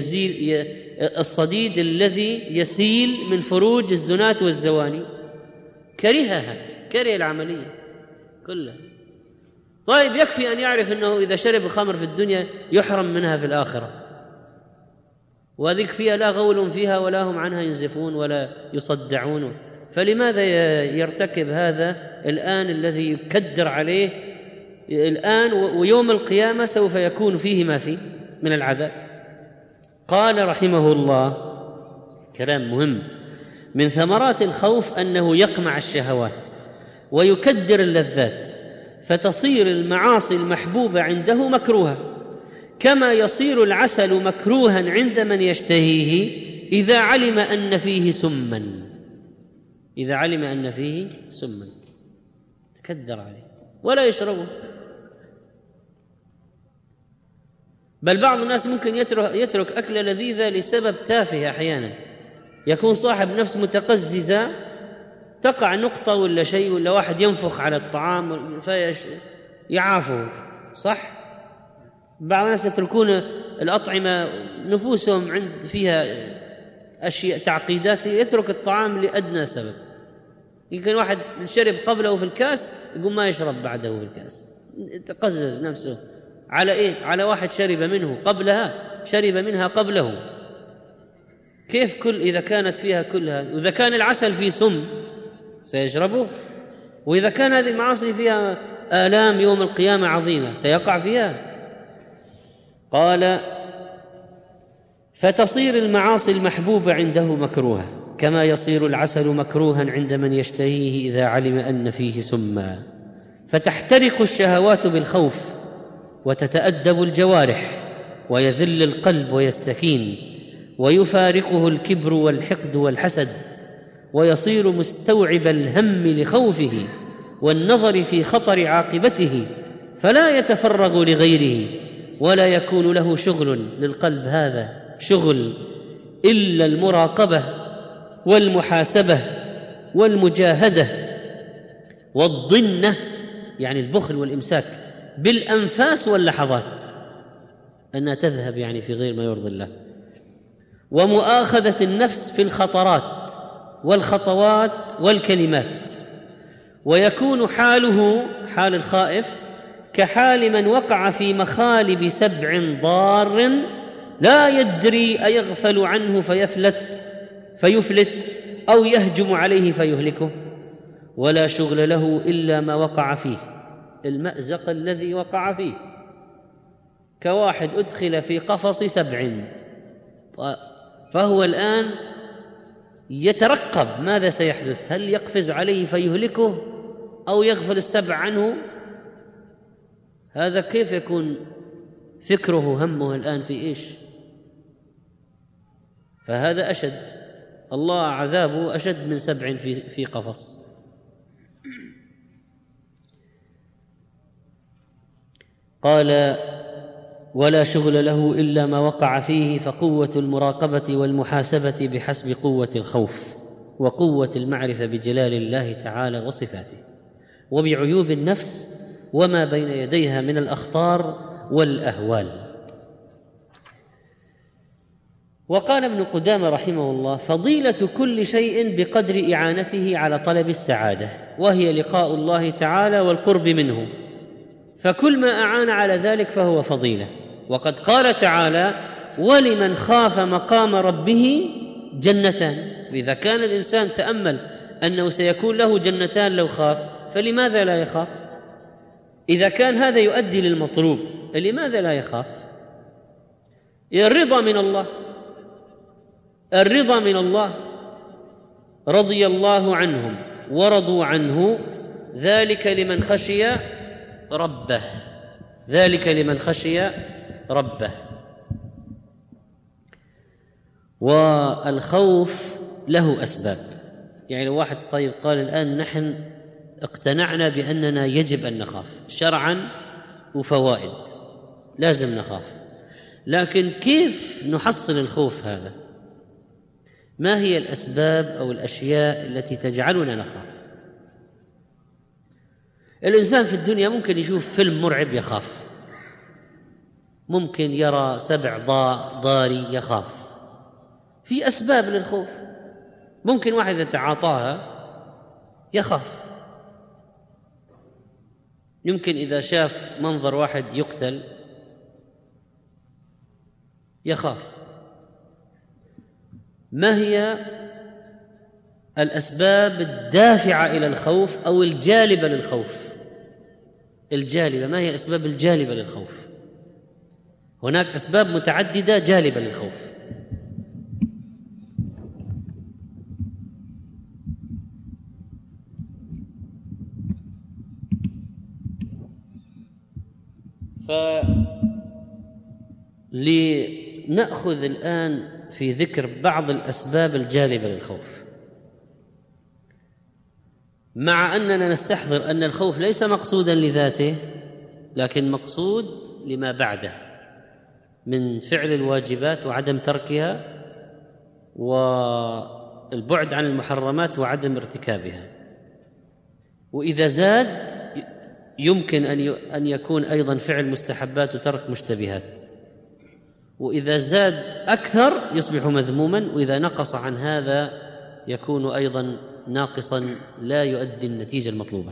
S3: الذي يسيل من فروج الزنات والزواني كرهها، كره العملية كلها. طيب يكفي أن يعرف أنه إذا شرب الخمر في الدنيا يحرم منها في الآخرة، وذيك فيها لا غول فيها ولا هم عنها ينزفون ولا يصدعون، فلماذا يرتكب هذا الآن الذي يكدر عليه الآن ويوم القيامة سوف يكون فيه ما فيه من العذاب؟ قال رحمه الله كلام مهم: من ثمرات الخوف أنه يقمع الشهوات ويكدر اللذات، فتصير المعاصي المحبوبة عنده مكروهة، كما يصير العسل مكروها عند من يشتهيه إذا علم أن فيه سما. إذا علم أن فيه سما تكدر عليه ولا يشربه. بل بعض الناس ممكن يترك أكلة لذيذة لسبب تافه، أحيانا يكون صاحب نفس متقززة، تقع نقطة ولا شيء ولا واحد ينفخ على الطعام فيعافه، صح؟ بعض الناس يتركون الأطعمة نفوسهم عند فيها أشياء تعقيدات، يترك الطعام لأدنى سبب. يمكن واحد شرب قبله في الكاس يقول ما يشرب بعده في الكاس، تقزز نفسه على إيه؟ على واحد شرب منه قبلها، شرب منها قبله. كيف إذا كانت فيها كلها؟ وإذا كان العسل فيه سم سيشربه، وإذا كان هذه المعاصي فيها آلام يوم القيامة عظيمة سيقع فيها. قال: فتصير المعاصي المحبوبة عنده مكروهة، كما يصير العسل مكروها عند من يشتهيه إذا علم أن فيه سما، فتحترق الشهوات بالخوف، وتتأدب الجوارح، ويذل القلب ويستكين، ويفارقه الكبر والحقد والحسد، ويصير مستوعب الهم لخوفه والنظر في خطر عاقبته، فلا يتفرغ لغيره، ولا يكون له شغل للقلب هذا شغل إلا المراقبة والمحاسبة والمجاهدة والضنة، يعني البخل والإمساك بالأنفاس واللحظات، أنها تذهب يعني في غير ما يرضي الله، ومؤاخذة النفس في الخطرات والخطوات والكلمات. ويكون حاله حال الخائف كحال من وقع في مخالب سبع ضار لا يدري أيغفل عنه فيفلت أو يهجم عليه فيهلكه، ولا شغل له إلا ما وقع فيه، المأزق الذي وقع فيه، كواحد أدخل في قفص سبع فهو الآن يترقب ماذا سيحدث، هل يقفز عليه فيهلكه أو يغفل السبع عنه؟ هذا كيف يكون فكره همه الآن في إيش؟ فهذا أشد، الله عذابه أشد من سبع في قفص. قال: ولا شغل له إلا ما وقع فيه، فقوة المراقبة والمحاسبة بحسب قوة الخوف وقوة المعرفة بجلال الله تعالى وصفاته وبعيوب النفس وما بين يديها من الأخطار والأهوال. وقال ابن قدامة رحمه الله: فضيلة كل شيء بقدر إعانته على طلب السعادة، وهي لقاء الله تعالى والقرب منه، فكل ما أعان على ذلك فهو فضيلة. وقد قال تعالى: ولمن خاف مقام ربه جنتان. إذا كان الإنسان تأمل أنه سيكون له جنتان لو خاف، فلماذا لا يخاف؟ إذا كان هذا يؤدي للمطلوب لماذا لا يخاف؟ الرضا من الله، الرضا من الله، رضي الله عنهم ورضوا عنه، ذلك لمن خشي ربه، ذلك لمن خشي ربه. والخوف له أسباب، يعني واحد طيب قال الآن نحن اقتنعنا بأننا يجب أن نخاف شرعا وفوائد لازم نخاف، لكن كيف نحصل الخوف هذا؟ ما هي الأسباب أو الأشياء التي تجعلنا نخاف؟ الإنسان في الدنيا ممكن يشوف فيلم مرعب يخاف، ممكن يرى سبع ضاري يخاف. في أسباب للخوف، ممكن واحد يتعاطاها يخاف، يمكن إذا شاف منظر واحد يقتل يخاف. ما هي الأسباب الدافعة إلى الخوف أو الجالبة للخوف؟ الجالبة، ما هي الأسباب الجالبة للخوف؟ هناك أسباب متعددة جالبة للخوف. فلنأخذ الآن في ذكر بعض الأسباب الجالبة للخوف، مع أننا نستحضر أن الخوف ليس مقصودا لذاته، لكن مقصود لما بعده من فعل الواجبات وعدم تركها، والبعد عن المحرمات وعدم ارتكابها. وإذا زاد يمكن أن يكون أيضا فعل مستحبات وترك مشتبهات، وإذا زاد أكثر يصبح مذموما، وإذا نقص عن هذا يكون أيضا ناقصا لا يؤدي النتيجة المطلوبة.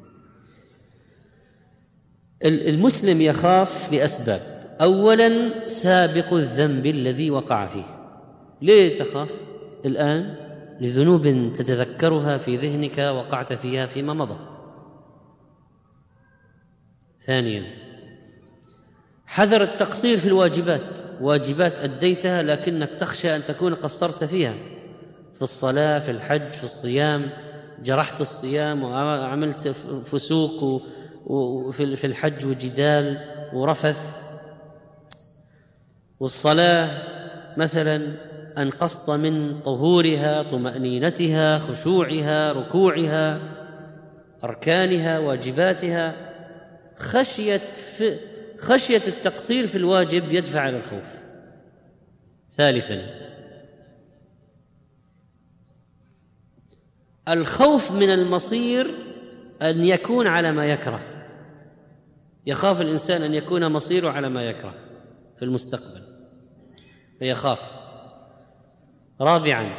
S3: المسلم يخاف لأسباب. أولا سابق الذنب الذي وقع فيه. ليه تخاف الآن؟ لذنوب تتذكرها في ذهنك وقعت فيها فيما مضى. ثانيا حذر التقصير في الواجبات، واجبات أديتها لكنك تخشى أن تكون قصرت فيها، في الصلاة، في الحج، في الصيام، جرحت الصيام وعملت فسوق وفي الحج وجدال ورفث. والصلاة مثلا أنقصت من طهورها، طمأنينتها، خشوعها، ركوعها، أركانها، واجباتها. خشية التقصير في الواجب يدفع إلى الخوف. ثالثا الخوف من المصير، أن يكون على ما يكره. يخاف الإنسان أن يكون مصيره على ما يكره في المستقبل فيخاف. رابعا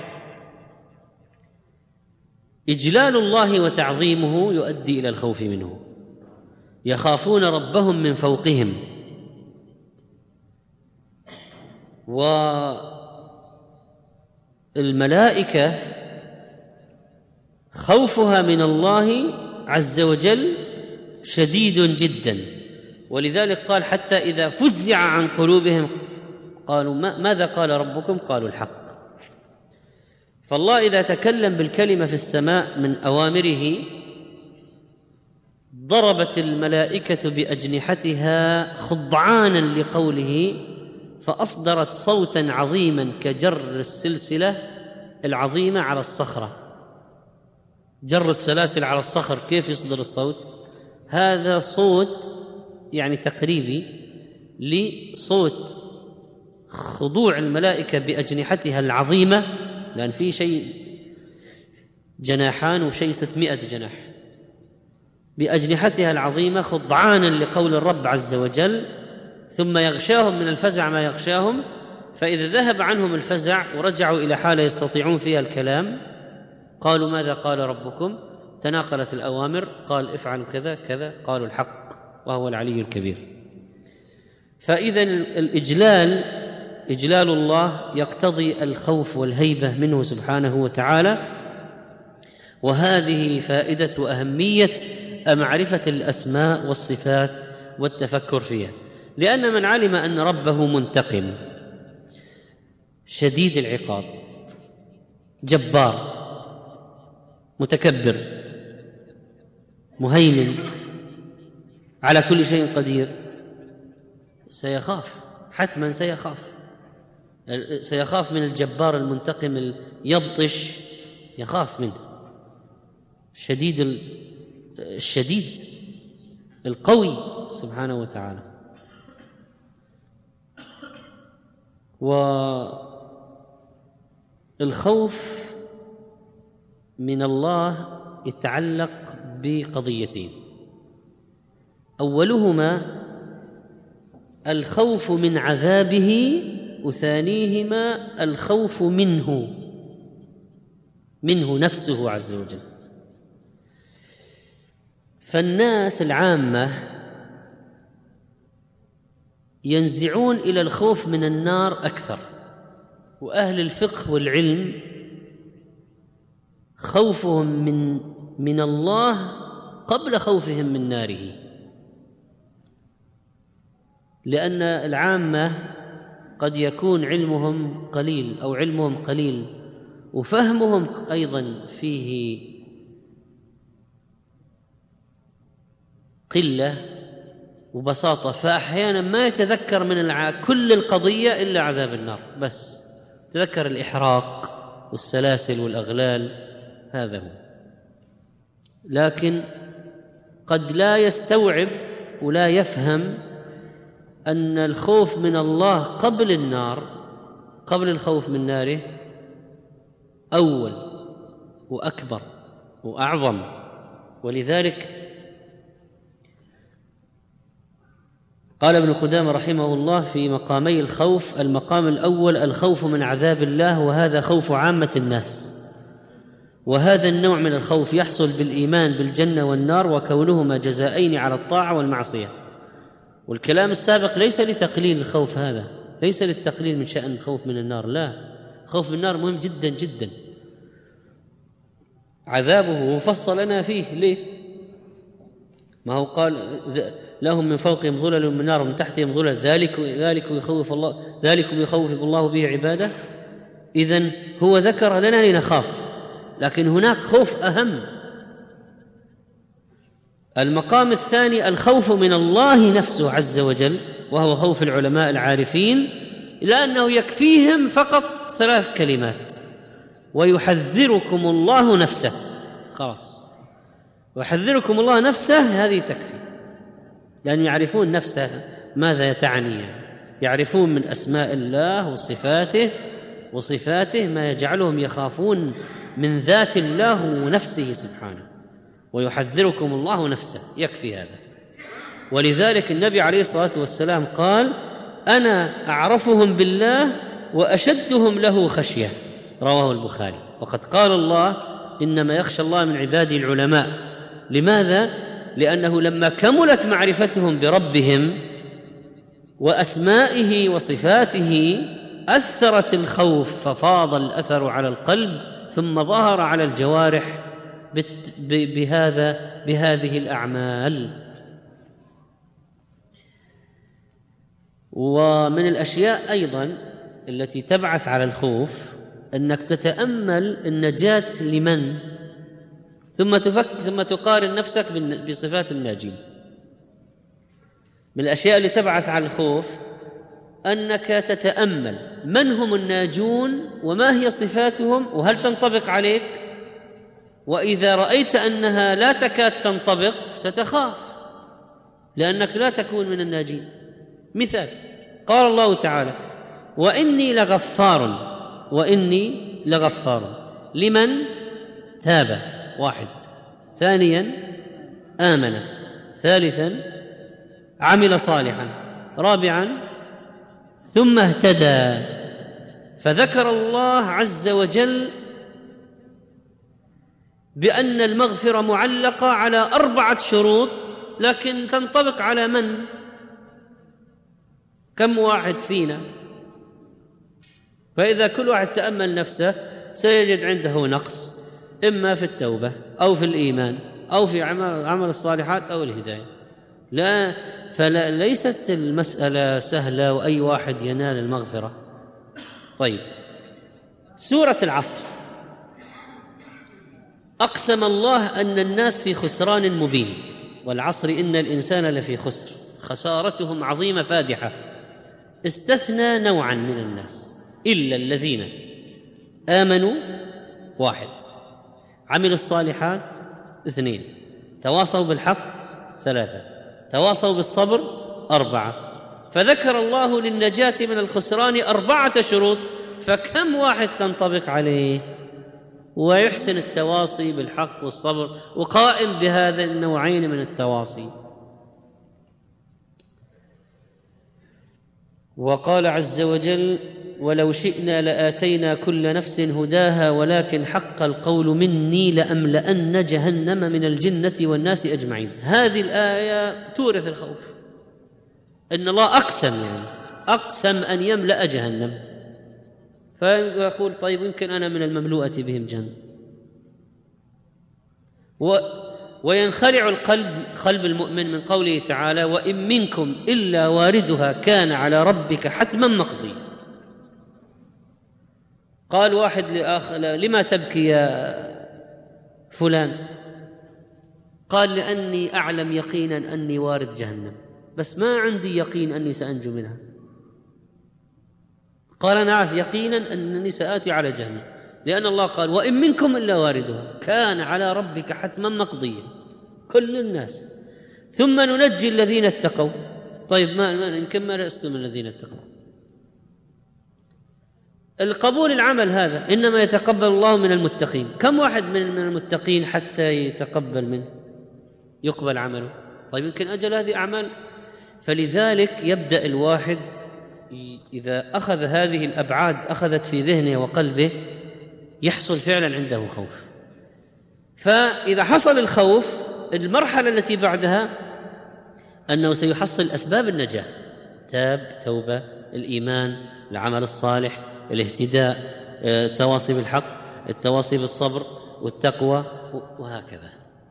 S3: إجلال الله وتعظيمه يؤدي إلى الخوف منه. يخافون ربهم من فوقهم، والملائكة خوفها من الله عز وجل شديد جدا، ولذلك قال حتى إذا فزع عن قلوبهم قالوا ماذا قال ربكم؟ قالوا الحق. فالله إذا تكلم بالكلمة في السماء من أوامره ضربت الملائكة بأجنحتها خضعانا لقوله، فأصدرت صوتا عظيما كجر السلسلة العظيمة على الصخرة. جر السلاسل على الصخر كيف يصدر الصوت؟ هذا صوت يعني تقريبي لصوت خضوع الملائكة بأجنحتها العظيمة، لأن في شيء جناحان وشيء 600 جناح، بأجنحتها العظيمة خضعانا لقول الرب عز وجل، ثم يغشاهم من الفزع ما يغشاهم، فإذا ذهب عنهم الفزع ورجعوا إلى حالة يستطيعون فيها الكلام قالوا ماذا قال ربكم؟ تناقلت الأوامر، قال افعلوا كذا كذا، قالوا الحق وهو العلي الكبير. فإذا إجلال الله يقتضي الخوف والهيبة منه سبحانه وتعالى، وهذه فائدة وأهمية معرفة الأسماء والصفات والتفكر فيها، لأن من علم أن ربه منتقم شديد العقاب جبار متكبر مهيمن على كل شيء قدير سيخاف، حتما سيخاف من الجبار المنتقم يبطش، يخاف منه الشديد القوي سبحانه وتعالى. الخوف من الله يتعلق بقضيتين: أولهما الخوف من عذابه، وثانيهما الخوف منه نفسه عز وجل. فالناس العامة ينزعون إلى الخوف من النار أكثر، وأهل الفقه والعلم خوفهم من الله قبل خوفهم من ناره، لأن العامة قد يكون علمهم قليل أو علمهم قليل، وفهمهم أيضا فيه قلة وبساطة، فأحيانا ما يتذكر من كل القضية إلا عذاب النار بس، تذكر الإحراق والسلاسل والأغلال، هذا هو. لكن قد لا يستوعب ولا يفهم أن الخوف من الله قبل النار، قبل الخوف من ناره، أول وأكبر وأعظم. ولذلك قال ابن قدامة رحمه الله في مقامي الخوف: المقام الأول الخوف من عذاب الله، وهذا خوف عامة الناس، وهذا النوع من الخوف يحصل بالإيمان بالجنة والنار وكونهما جزائين على الطاعة والمعصية. والكلام السابق ليس لتقليل الخوف، هذا ليس للتقليل من شأن الخوف من النار، لا، خوف من النار مهم جدا جدا، عذابه مفصل لنا فيه. ليه؟ ما هو قال لهم من فوقهم ظلل من نار ومن تحتهم ظلل، ذلكم يخوف الله به عباده. إذن هو ذكر لنا لنخاف، لكن هناك خوف أهم. المقام الثاني الخوف من الله نفسه عز وجل، وهو خوف العلماء العارفين، لأنه يكفيهم فقط 3 كلمات: ويحذركم الله نفسه. خلاص، ويحذركم الله نفسه، هذه تكفي، لأن يعرفون نفسه ماذا تعني، يعرفون من أسماء الله وصفاته ما يجعلهم يخافون من ذات الله ونفسه سبحانه. ويحذركم الله نفسه، يكفي هذا. ولذلك النبي عليه الصلاة والسلام قال: أنا أعرفهم بالله وأشدهم له خشية، رواه البخاري. وقد قال الله: إنما يخشى الله من عباده العلماء. لماذا؟ لأنه لما كملت معرفتهم بربهم وأسمائه وصفاته أثرت الخوف، ففاض الأثر على القلب ثم ظهر على الجوارح بهذه الأعمال. ومن الأشياء أيضا التي تبعث على الخوف أنك تتأمل النجاة لمن، ثم تقارن نفسك بصفات الناجين. من الأشياء اللي تبعث على الخوف أنك تتأمل من هم الناجون وما هي صفاتهم وهل تنطبق عليك، وإذا رأيت أنها لا تكاد تنطبق ستخاف، لأنك لا تكون من الناجين. مثال: قال الله تعالى: وإني لغفار لمن تاب، 1، ثانيا آمن، ثالثا عمل صالحا، رابعا ثم اهتدى. فذكر الله عز وجل بأن المغفرة معلقة على 4 شروط، لكن تنطبق على من؟ كم واحد فينا؟ فإذا كل واحد تأمل نفسه سيجد عنده نقص، إما في التوبة أو في الإيمان أو في عمل الصالحات أو الهداية. فليست المسألة سهلة وأي واحد ينال المغفرة. طيب، سورة العصر أقسم الله أن الناس في خسران مبين، والعصر إن الإنسان لفي خسر، خسارتهم عظيمة فادحة. استثنى نوعا من الناس: إلا الذين آمنوا، 1، عملوا الصالحات، 2، تواصوا بالحق، 3، تواصوا بالصبر، 4. فذكر الله للنجاة من الخسران 4 شروط، فكم واحد تنطبق عليه ويحسن التواصي بالحق والصبر وقائم بهذا النوعين من التواصي؟ وقال عز وجل: ولو شئنا لآتينا كل نفس هداها ولكن حق القول مني لأملأن جهنم من الجنة والناس أجمعين. هذه الآية تورث الخوف، إن الله أقسم أن يملأ جهنم، فيقول: طيب يمكن أنا من المملوءة بهم جهنم. وينخلع قلب المؤمن من قوله تعالى: وإن منكم إلا واردها كان على ربك حتما مقضيا. قال واحد لآخر: لما تبكي يا فلان؟ قال: لأني أعلم يقينا أني وارد جهنم، بس ما عندي يقين أني سأنجو منها. قال: أنا أعرف يقينا أنني سآتي على جهنم، لأن الله قال: وإن منكم إلا واردها كان على ربك حتما مقضيا، كل الناس، ثم ننجي الذين اتقوا. طيب ما يمكن ما لست من الذين اتقوا. القبول العمل هذا إنما يتقبل الله من المتقين. كم واحد من المتقين حتى يتقبل منه يقبل عمله؟ طيب يمكن أجل هذه أعمال. فلذلك يبدأ الواحد إذا أخذ هذه الأبعاد أخذت في ذهنه وقلبه يحصل فعلا عنده خوف. فإذا حصل الخوف، المرحلة التي بعدها أنه سيحصل أسباب النجاة: تاب، توبة، الإيمان، العمل الصالح، الاهتداء، التواصي بالحق، التواصي بالصبر والتقوى، وهكذا.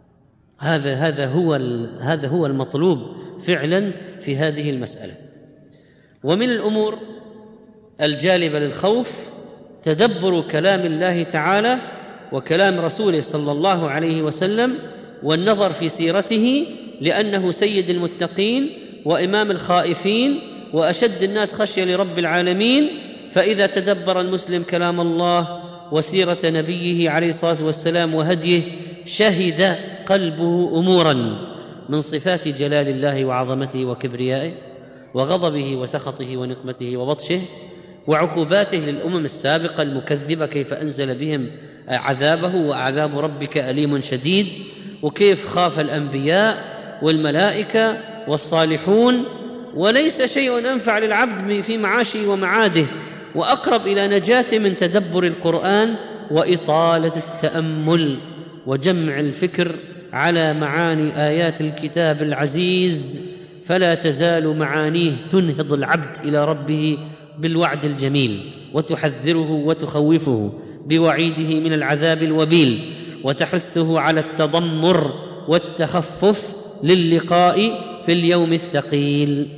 S3: هذا هو المطلوب فعلا في هذه المسألة. ومن الأمور الجالبة للخوف تدبر كلام الله تعالى وكلام رسوله صلى الله عليه وسلم والنظر في سيرته، لأنه سيد المتقين وإمام الخائفين وأشد الناس خشية لرب العالمين. فإذا تدبر المسلم كلام الله وسيرة نبيه عليه الصلاة والسلام وهديه، شهد قلبه أمورا من صفات جلال الله وعظمته وكبريائه وغضبه وسخطه ونقمته وبطشه وعقوباته للأمم السابقة المكذبة، كيف أنزل بهم عذابه وعذاب ربك أليم شديد، وكيف خاف الأنبياء والملائكة والصالحون. وليس شيء أنفع للعبد في معاشه ومعاده وأقرب إلى نجاته من تدبر القرآن وإطالة التأمل وجمع الفكر على معاني آيات الكتاب العزيز، فلا تزال معانيه تنهض العبد إلى ربه بالوعد الجميل، وتحذره وتخوفه بوعيده من العذاب الوبيل، وتحثه على التضمر والتخفف للقاء في اليوم الثقيل.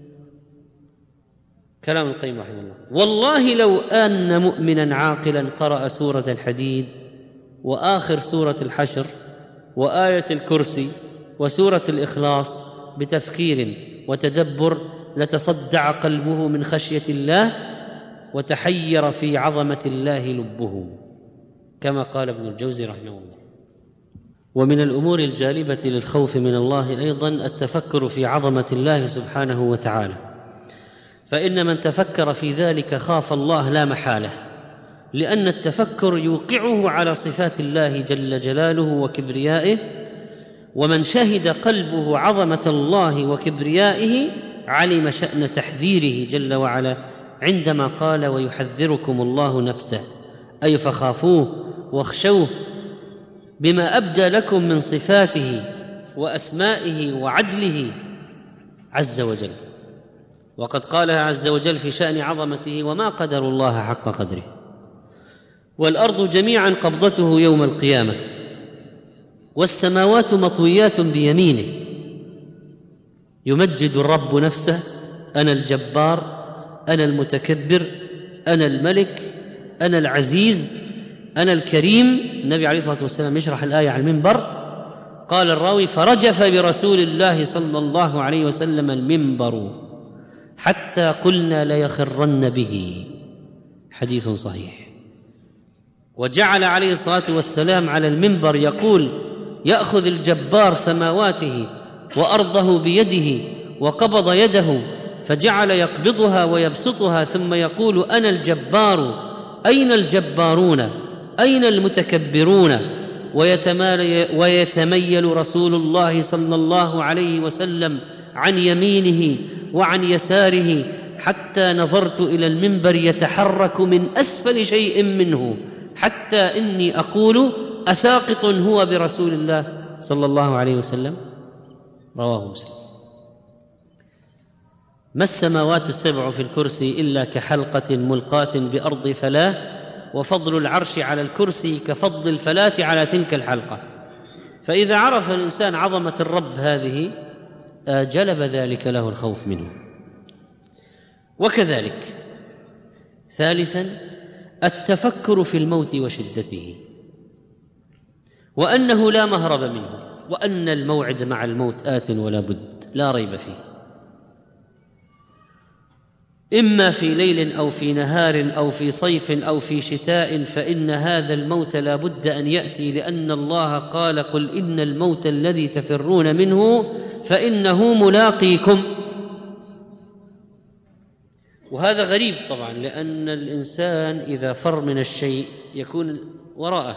S3: كلام القيم رحمه الله: والله لو أن مؤمنا عاقلا قرأ سورة الحديد وآخر سورة الحشر وآية الكرسي وسورة الإخلاص بتفكير وتدبر لتصدع قلبه من خشية الله وتحير في عظمة الله لبه، كما قال ابن الجوزي رحمه الله. ومن الأمور الجالبة للخوف من الله أيضا التفكر في عظمة الله سبحانه وتعالى، فإن من تفكر في ذلك خاف الله لا محالة، لأن التفكر يوقعه على صفات الله جل جلاله وكبريائه. ومن شهد قلبه عظمة الله وكبريائه علم شأن تحذيره جل وعلا عندما قال: ويحذركم الله نفسه، أي فخافوه واخشوه بما أبدى لكم من صفاته وأسمائه وعدله عز وجل. وقد قالها عز وجل في شأن عظمته: وما قدر الله حق قدره، والأرض جميعا قبضته يوم القيامة، والسماوات مطويات بيمينه. يمجد الرب نفسه: أنا الجبار، أنا المتكبر، أنا الملك، أنا العزيز، أنا الكريم. النبي عليه الصلاة والسلام يشرح الآية على المنبر، قال الراوي: فرجف برسول الله صلى الله عليه وسلم المنبر حتى قلنا ليخرن به. حديث صحيح. وجعل عليه الصلاة والسلام على المنبر يقول: يأخذ الجبار سماواته وأرضه بيده وقبض يده فجعل يقبضها ويبسطها ثم يقول: أنا الجبار، أين الجبارون؟ أين المتكبرون؟ ويتميل رسول الله صلى الله عليه وسلم عن يمينه وعن يساره حتى نظرت إلى المنبر يتحرك من أسفل شيء منه، حتى إني أقول: أساقط هو برسول الله صلى الله عليه وسلم؟ رواه مسلم. ما السماوات السبع في الكرسي إلا كحلقة ملقاة بأرض فلاة، وفضل العرش على الكرسي كفضل الفلاة على تلك الحلقة. فإذا عرف الإنسان عظمة الرب هذه جلب ذلك له الخوف منه. وكذلك ثالثا التفكر في الموت وشدته، وأنه لا مهرب منه، وأن الموعد مع الموت آت ولا بد لا ريب فيه، إما في ليل أو في نهار أو في صيف أو في شتاء، فإن هذا الموت لا بد أن يأتي، لأن الله قال: قل إن الموت الذي تفرون منه فإنه ملاقيكم. وهذا غريب طبعا، لأن الإنسان إذا فر من الشيء يكون وراءه.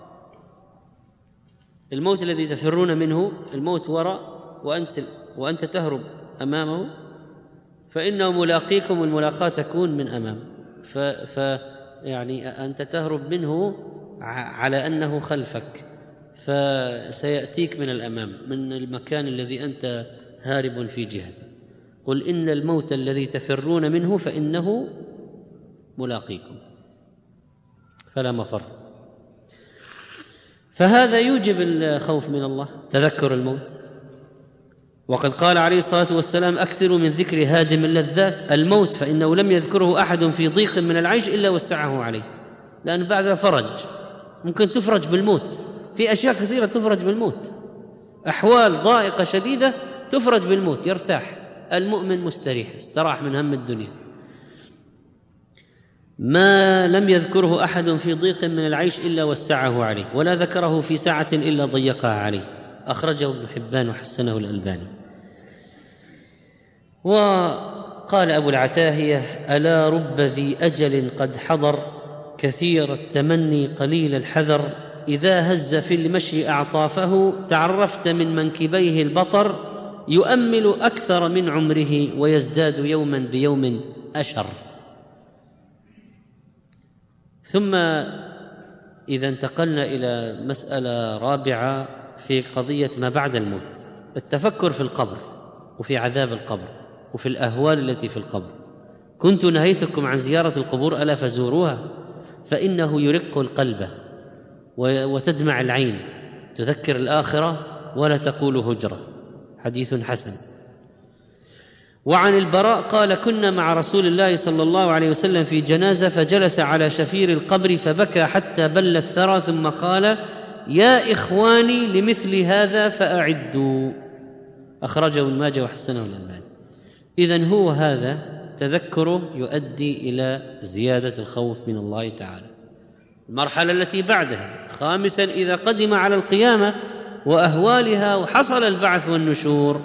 S3: الموت الذي تفرون منه، الموت وراء وأنت تهرب أمامه، فإنه ملاقيكم، والملاقاة تكون من أمام، يعني أنت تهرب منه على أنه خلفك، فسيأتيك من الأمام، من المكان الذي أنت هارب في جهته. قل إن الموت الذي تفرون منه فإنه ملاقيكم، فلا مفر. فهذا يوجب الخوف من الله، تذكر الموت. وقد قال عليه الصلاة والسلام: أكثروا من ذكر هادم اللذات الموت، فإنه لم يذكره أحد في ضيق من العيش إلا وسعه عليه، لأن بعد فرج، ممكن تفرج بالموت، في أشياء كثيرة تفرج بالموت، أحوال ضائقة شديدة تفرج بالموت، يرتاح المؤمن مستريح، استراح من هم الدنيا. ما لم يذكره أحد في ضيق من العيش إلا وسعه عليه، ولا ذكره في ساعة إلا ضيقها عليه. أخرجه ابن حبان وحسنه الألباني. وقال أبو العتاهية: ألا رب ذي أجل قد حضر، كثير التمني قليل الحذر، إذا هز في المشي أعطافه، تعرفت من منكبيه البطر، يؤمل أكثر من عمره، ويزداد يوما بيوم أشر. ثم إذا انتقلنا إلى مسألة رابعة في قضية ما بعد الموت، التفكر في القبر وفي عذاب القبر وفي الأهوال التي في القبر. كنت نهيتكم عن زيارة القبور ألا فزوروها، فإنه يرق القلب وتدمع العين، تذكر الآخرة ولا تقول هجرة. حديث حسن. وعن البراء قال: كنا مع رسول الله صلى الله عليه وسلم في جنازة، فجلس على شفير القبر فبكى حتى بل الثرى، ثم قال: يا إخواني لمثل هذا فأعدوا. أخرجه ابن ماجه وحسنه الألباني. إذن هو هذا تذكره يؤدي إلى زيادة الخوف من الله تعالى. المرحلة التي بعدها، خامسا إذا قدم على القيامة وأهوالها وحصل البعث والنشور،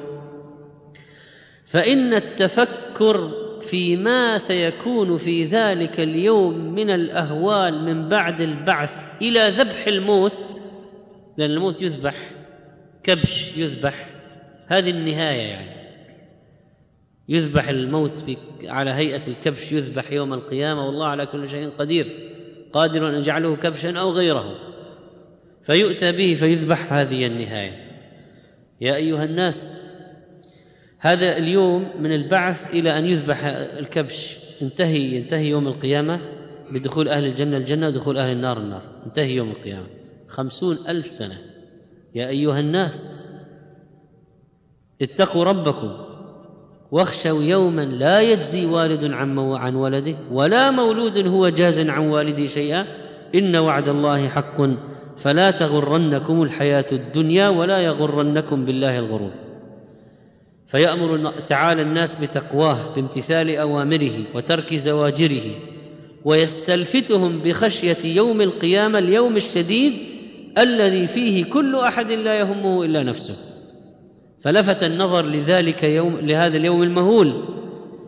S3: فإن التفكر فيما سيكون في ذلك اليوم من الأهوال من بعد البعث إلى ذبح الموت، لأن الموت يذبح، كبش يذبح، هذه النهاية، يعني يذبح الموت على هيئة الكبش، يذبح يوم القيامة، والله على كل شيء قدير، قادر أن يجعله كبشا أو غيره، فيؤتى به فيذبح، هذه النهاية. يا أيها الناس، هذا اليوم من البعث إلى أن يذبح الكبش ينتهي يوم القيامة بدخول أهل الجنة الجنة ودخول أهل النار النار، انتهي يوم القيامة 50,000 سنة. يا أيها الناس اتقوا ربكم واخشوا يوما لا يجزي والد عن ولده ولا مولود هو جاز عن والده شيئا، إن وعد الله حق فلا تغرنكم الحياة الدنيا ولا يغرنكم بالله الغرور. فيأمر تعالى الناس بتقواه بامتثال أوامره وترك زواجره، ويستلفتهم بخشية يوم القيامة، اليوم الشديد الذي فيه كل أحد لا يهمه إلا نفسه. فلفت النظر لهذا اليوم المهول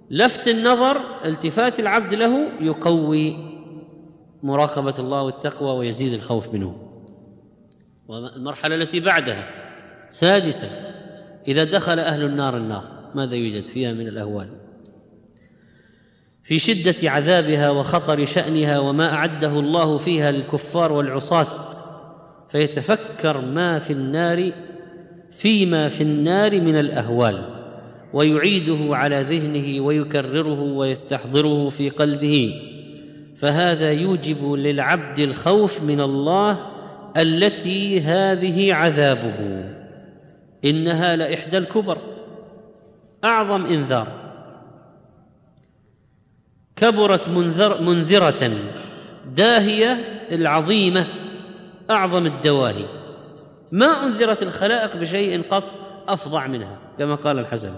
S3: لفت النظر، التفات العبد له يقوي مراقبة الله والتقوى ويزيد الخوف منه. والمرحلة التي بعدها سادسا، إذا دخل أهل النار ماذا يوجد فيها من الأهوال؟ في شدة عذابها وخطر شأنها وما أعده الله فيها للكفار والعصاة، فيتفكر فيما في النار من الأهوال، ويعيده على ذهنه ويكرره ويستحضره في قلبه، فهذا يوجب للعبد الخوف من الله التي هذه عذابه، إنها لإحدى الكبر، أعظم إنذار، كبرت منذرة داهية العظيمة، أعظم الدواهي، ما أنذرت الخلائق بشيء قط أفظع منها، كما قال الحسن.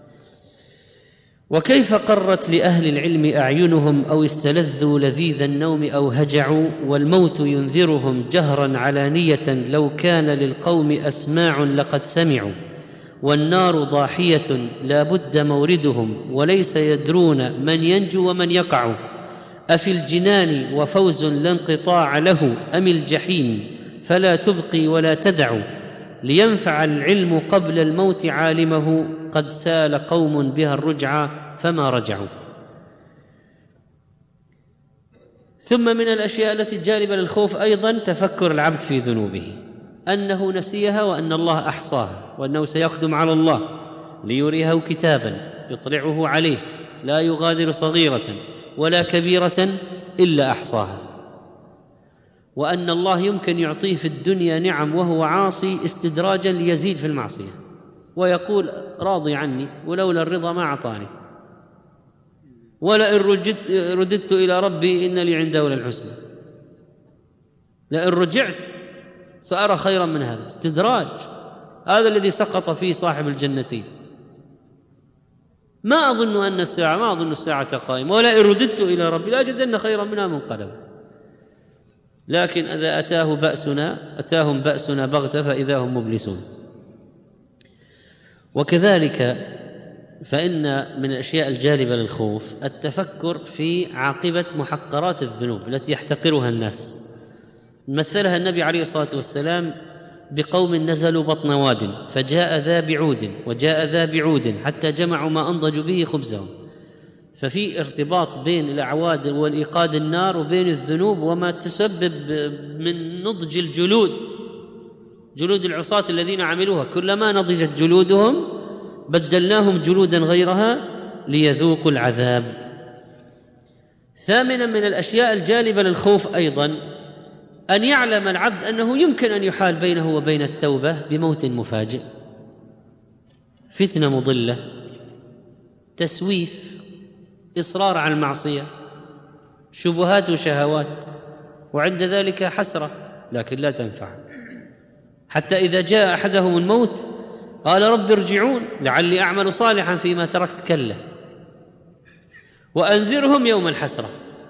S3: وكيف قرت لأهل العلم أعينهم أو استلذوا لذيذ النوم أو هجعوا، والموت ينذرهم جهرا علانية، لو كان للقوم أسماع لقد سمعوا، والنار ضاحية لا بد موردهم، وليس يدرون من ينجو ومن يقع، أفي الجنان وفوز لا انقطاع له، أم الجحيم فلا تبقي ولا تدع، لينفع العلم قبل الموت عالمه، قد سال قوم بها الرجعى فما رجعوا. ثم من الأشياء التي الجالبة للخوف أيضا تفكر العبد في ذنوبه، أنه نسيها وأن الله أحصاها، وأنه سيقدم على الله ليريه كتابا يطلعه عليه لا يغادر صغيرة ولا كبيرة إلا أحصاها، وأن الله يمكن يعطيه في الدنيا نعم وهو عاصي استدراجا ليزيد في المعصية، ويقول راضي عني ولولا الرضا ما أعطاني، ولئن رددت إلى ربي إن لي عنده للحسنى، لئن رجعت سأرى خيرا من هذا، استدراج، هذا الذي سقط فيه صاحب الجنتين. ما أظن الساعة قائمة، ولئن رددت إلى ربي لأجدن خيرا منها منقلبا. لكن إذا أتاهم بأسنا بغتة فإذا هم مبلسون. وكذلك فإن من الأشياء الجالبة للخوف التفكر في عاقبة محقرات الذنوب التي يحتقرها الناس. مثلها النبي عليه الصلاة والسلام بقوم نزلوا بطن واد، فجاء ذا بعود وجاء ذا بعود حتى جمعوا ما أنضجوا به خبزهم. ففي ارتباط بين الأعواد والإيقاد النار وبين الذنوب وما تسبب من نضج جلود العصاة الذين عملوها، كلما نضجت جلودهم بدلناهم جلودا غيرها ليذوقوا العذاب. ثامنا من الأشياء الجالبة للخوف أيضا أن يعلم العبد أنه يمكن أن يحال بينه وبين التوبة بموت مفاجئ، فتنة مضلة، تسويف، إصرار على المعصية، شبهات وشهوات، وعند ذلك حسرة لكن لا تنفع، حتى إذا جاء أحدهم الموت قال رب ارجعون لعلي أعمل صالحا فيما تركت، كلا، وأنذرهم يوم الحسرة.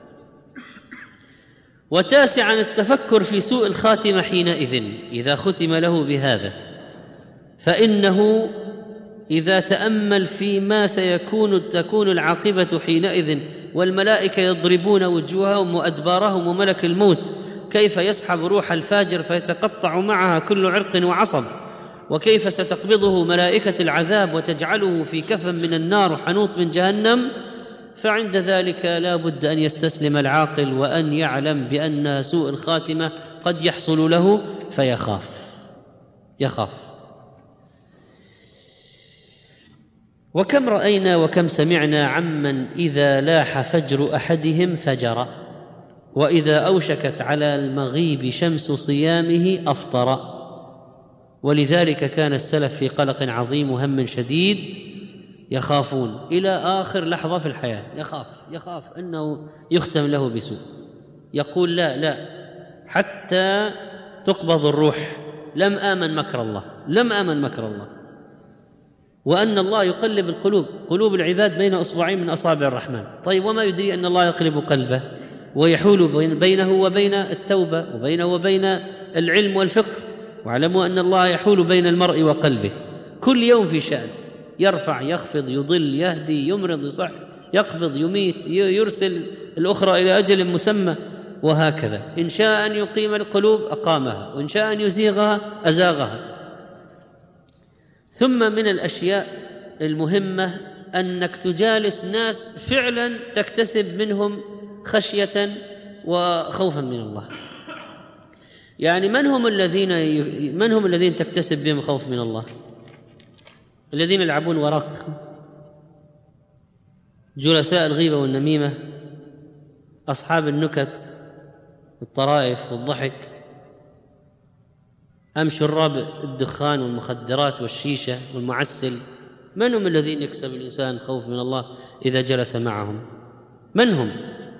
S3: وتاسعا التفكر في سوء الخاتمة حينئذ إذا ختم له بهذا، فإنه إذا تأمل فيما تكون العاقبة حينئذ، والملائكة يضربون وجوههم وأدبارهم، وملك الموت كيف يسحب روح الفاجر فيتقطع معها كل عرق وعصب، وكيف ستقبضه ملائكة العذاب وتجعله في كفن من النار وحنوط من جهنم، فعند ذلك لا بد أن يستسلم العاقل وأن يعلم بأن سوء الخاتمة قد يحصل له يخاف. وكم رأينا وكم سمعنا عمن إذا لاح فجر أحدهم فجر، وإذا أوشكت على المغيب شمس صيامه أفطر. ولذلك كان السلف في قلق عظيم وهم شديد، يخافون إلى آخر لحظة في الحياة، يخاف أنه يختم له بسوء، يقول لا حتى تقبض الروح، لم آمن مكر الله، وأن الله يقلب قلوب العباد بين أصبعين من أصابع الرحمن. طيب وما يدري أن الله يقلب قلبه ويحول بينه وبين التوبة وبينه وبين العلم والفقه، واعلموا أن الله يحول بين المرء وقلبه، كل يوم في شأن، يرفع يخفض يضل يهدي يمرض يصح، يقبض يميت يرسل الأخرى إلى أجل مسمى، وهكذا. إن شاء أن يقيم القلوب أقامها، وإن شاء أن يزيغها أزاغها. ثم من الأشياء المهمة أنك تجالس ناس فعلا تكتسب منهم خشية وخوفا من الله. يعني من هم الذين تكتسب بهم خوف من الله؟ الذين يلعبون ورق، جلساء الغيبة والنميمة، أصحاب النكت والطرائف والضحك، أم شراب الدخان والمخدرات والشيشة والمعسل؟ من هم الذين يكسب الإنسان خوف من الله إذا جلس معهم؟ من هم؟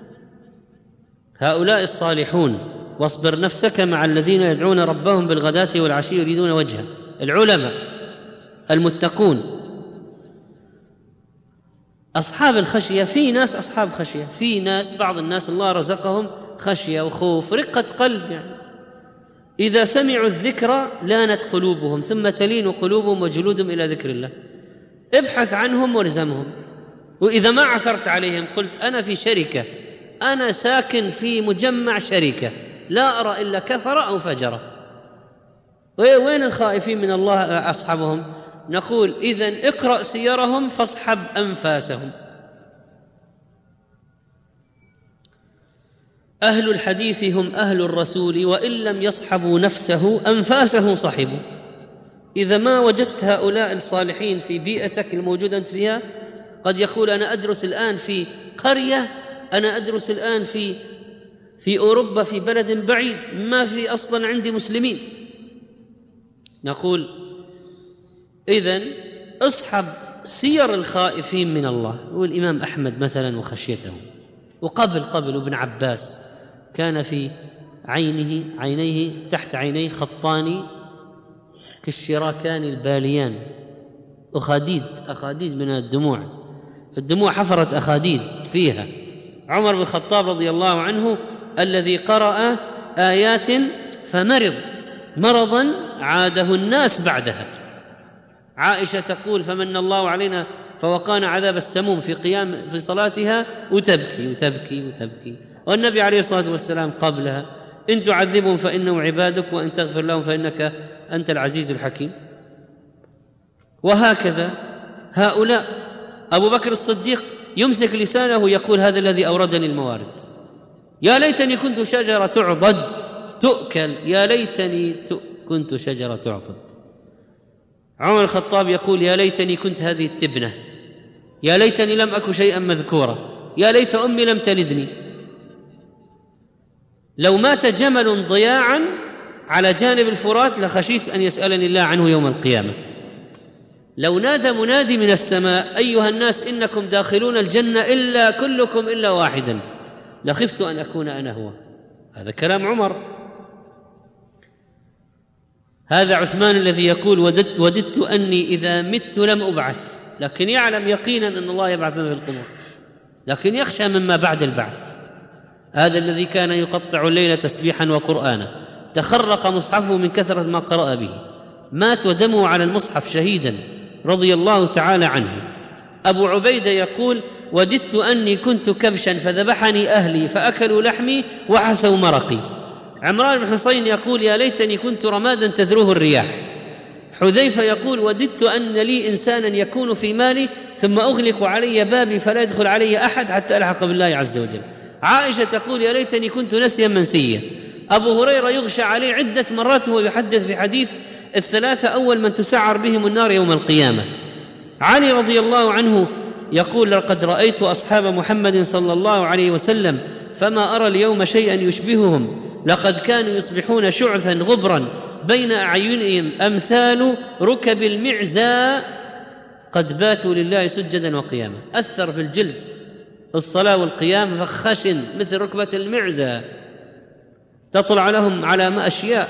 S3: هؤلاء الصالحون. واصبر نفسك مع الذين يدعون ربهم بالغداة والعشي يريدون وجهه، العلماء المتقون أصحاب الخشية. في ناس أصحاب خشية، في ناس بعض الناس الله رزقهم خشية وخوف، رقة قلب، يعني إذا سمعوا الذكر لانت قلوبهم ثم تلين قلوبهم وجلودهم إلى ذكر الله. ابحث عنهم والزمهم. وإذا ما عثرت عليهم قلت أنا في شركة، أنا ساكن في مجمع شركة، لا أرى إلا كفر أو فجر. وين الخائفين من الله أصحابهم؟ نقول إذن اقرأ سيرهم فاصحب أنفاسهم. أهل الحديث هم أهل الرسول، وإن لم يصحبوا نفسه أنفاسه صحبوا. إذا ما وجدت هؤلاء الصالحين في بيئتك الموجودة أنت فيها، قد يقول أنا أدرس الآن في قرية، أنا أدرس الآن في أوروبا في بلد بعيد ما في أصلا عندي مسلمين. نقول إذن اصحب سير الخائفين من الله. والإمام أحمد مثلا وخشيته، وقبل ابن عباس كان في عينيه تحت عينيه خطان كالشراكان الباليان، أخاديد من الدموع حفرت أخاديد فيها. عمر بن الخطاب رضي الله عنه الذي قرأ آيات فمرض مرضا عاده الناس بعدها. عائشة تقول فمن الله علينا فوقانا عذاب السموم في صلاتها وتبكي. والنبي عليه الصلاة والسلام قبلها إن تعذبهم فإنهم عبادك وإن تغفر لهم فإنك أنت العزيز الحكيم. وهكذا هؤلاء. أبو بكر الصديق يمسك لسانه يقول هذا الذي أوردني الموارد، يا ليتني كنت شجرة تعضد تؤكل، يا ليتني كنت شجرة تعضد. عمر الخطاب يقول يا ليتني كنت هذه التبنة، يا ليتني لم أكن شيئا مذكورا، يا ليت أمي لم تلدني. لو مات جمل ضياعا على جانب الفرات لخشيت أن يسألني الله عنه يوم القيامة. لو نادى منادي من السماء أيها الناس إنكم داخلون الجنة إلا كلكم إلا واحدا لخفت أن أكون أنا هو. هذا كلام عمر. هذا عثمان الذي يقول وددت أني إذا مت لم أبعث، لكن يعلم يقينا أن الله يبعث من في القبور، لكن يخشى مما بعد البعث. هذا الذي كان يقطع الليل تسبيحا وقرآنا، تخرق مصحفه من كثرة ما قرأ به، مات ودمه على المصحف شهيدا رضي الله تعالى عنه. أبو عبيدة يقول وددت أني كنت كبشا فذبحني أهلي فأكلوا لحمي وحسوا مرقي. عمران بن حسين يقول يا ليتني كنت رمادا تذروه الرياح. حذيفة يقول وددت أن لي إنسانا يكون في مالي ثم أغلق علي بابي فلا يدخل علي أحد حتى ألحق بالله عز وجل. عائشة تقول يا ليتني كنت نسيا منسيا. أبو هريرة يغشى عليه عدة مرات وهو يحدث بحديث الثلاثة أول من تسعر بهم النار يوم القيامة. علي رضي الله عنه يقول لقد رأيت أصحاب محمد صلى الله عليه وسلم فما أرى اليوم شيئا يشبههم، لقد كانوا يصبحون شعثا غبرا بين أعينهم أمثال ركب المعزى قد باتوا لله سجدا وقياما. أثر في الجلد الصلاة والقيام فخشن مثل ركبة المعزى، تطلع لهم على أشياء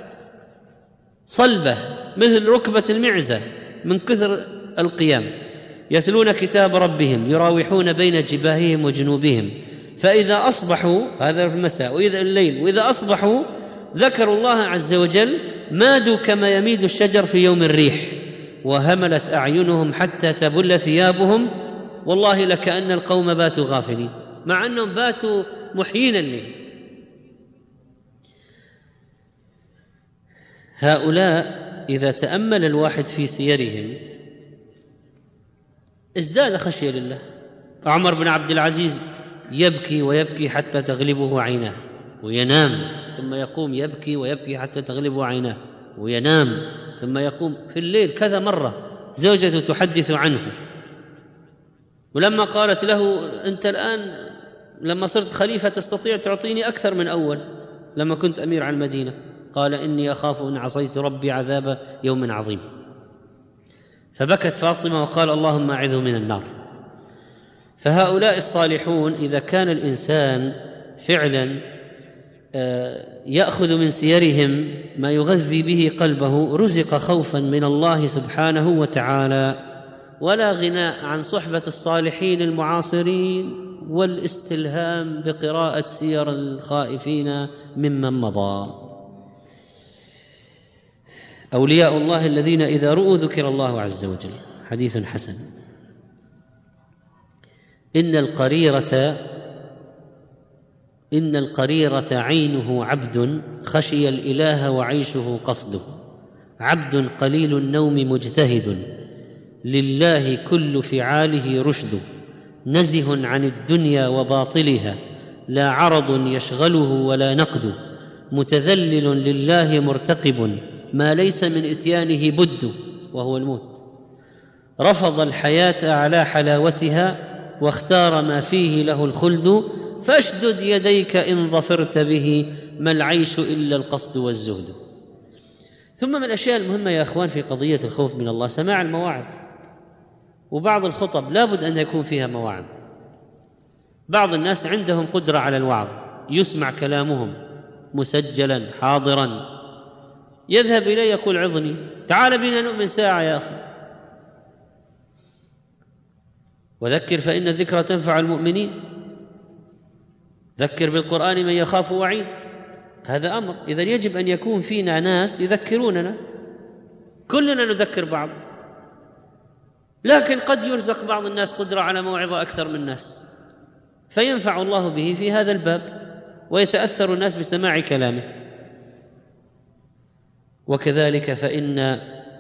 S3: صلبة مثل ركبة المعزى من كثر القيام. يتلون كتاب ربهم يراوحون بين جباههم وجنوبهم فإذا أصبحوا، هذا في المساء، وإذا الليل، وإذا أصبحوا ذكروا الله عز وجل مادوا كما يميد الشجر في يوم الريح، وهملت أعينهم حتى تبل ثيابهم والله لكأن القوم باتوا غافلين، مع أنهم باتوا محيين الليل. هؤلاء إذا تأمل الواحد في سيرهم ازداد خشية لله. عمر بن عبد العزيز يبكي ويبكي حتى تغلبه عيناه وينام، ثم يقوم يبكي ويبكي حتى تغلبه عيناه وينام، ثم يقوم في الليل كذا مرة. زوجته تحدث عنه، ولما قالت له أنت الآن لما صرت خليفة تستطيع تعطيني أكثر من أول لما كنت أمير على المدينة، قال إني أخاف إن عصيت ربي عذاب يوم عظيم. فبكت فاطمة وقال اللهم أعذه من النار. فهؤلاء الصالحون إذا كان الإنسان فعلا يأخذ من سيرهم ما يغذي به قلبه، رزق خوفا من الله سبحانه وتعالى، ولا غناء عن صحبة الصالحين المعاصرين والاستلهام بقراءة سير الخائفين ممن مضى. أولياء الله الذين إذا رؤوا ذكر الله عز وجل. حديث حسن: إن القريرة عينه عبد خشي الإله وعيشه قصده، عبد قليل النوم مجتهد، لله كل فعاله رشد، نزه عن الدنيا وباطلها، لا عرض يشغله ولا نقد، متذلل لله مرتقب، ما ليس من إتيانه بد وهو الموت، رفض الحياة على حلاوتها، واختار ما فيه له الخلد، فاشدد يديك إن ظفرت به، ما العيش إلا القصد والزهد. ثم من الأشياء المهمة يا أخوان في قضية الخوف من الله سماع المواعظ، وبعض الخطب لابد أن يكون فيها مواعظ. بعض الناس عندهم قدرة على الوعظ، يسمع كلامهم مسجلا حاضرا، يذهب إليه يقول عظني، تعال بنا نؤمن ساعة يا أخي، وذكر فإن الذكرى تنفع المؤمنين، ذكر بالقرآن من يخاف وعيد. هذا أمر، إذن يجب أن يكون فينا ناس يذكروننا، كلنا نذكر بعض، لكن قد يرزق بعض الناس قدرة على موعظة أكثر من الناس، فينفع الله به في هذا الباب، ويتأثر الناس بسماع كلامه. وكذلك فإن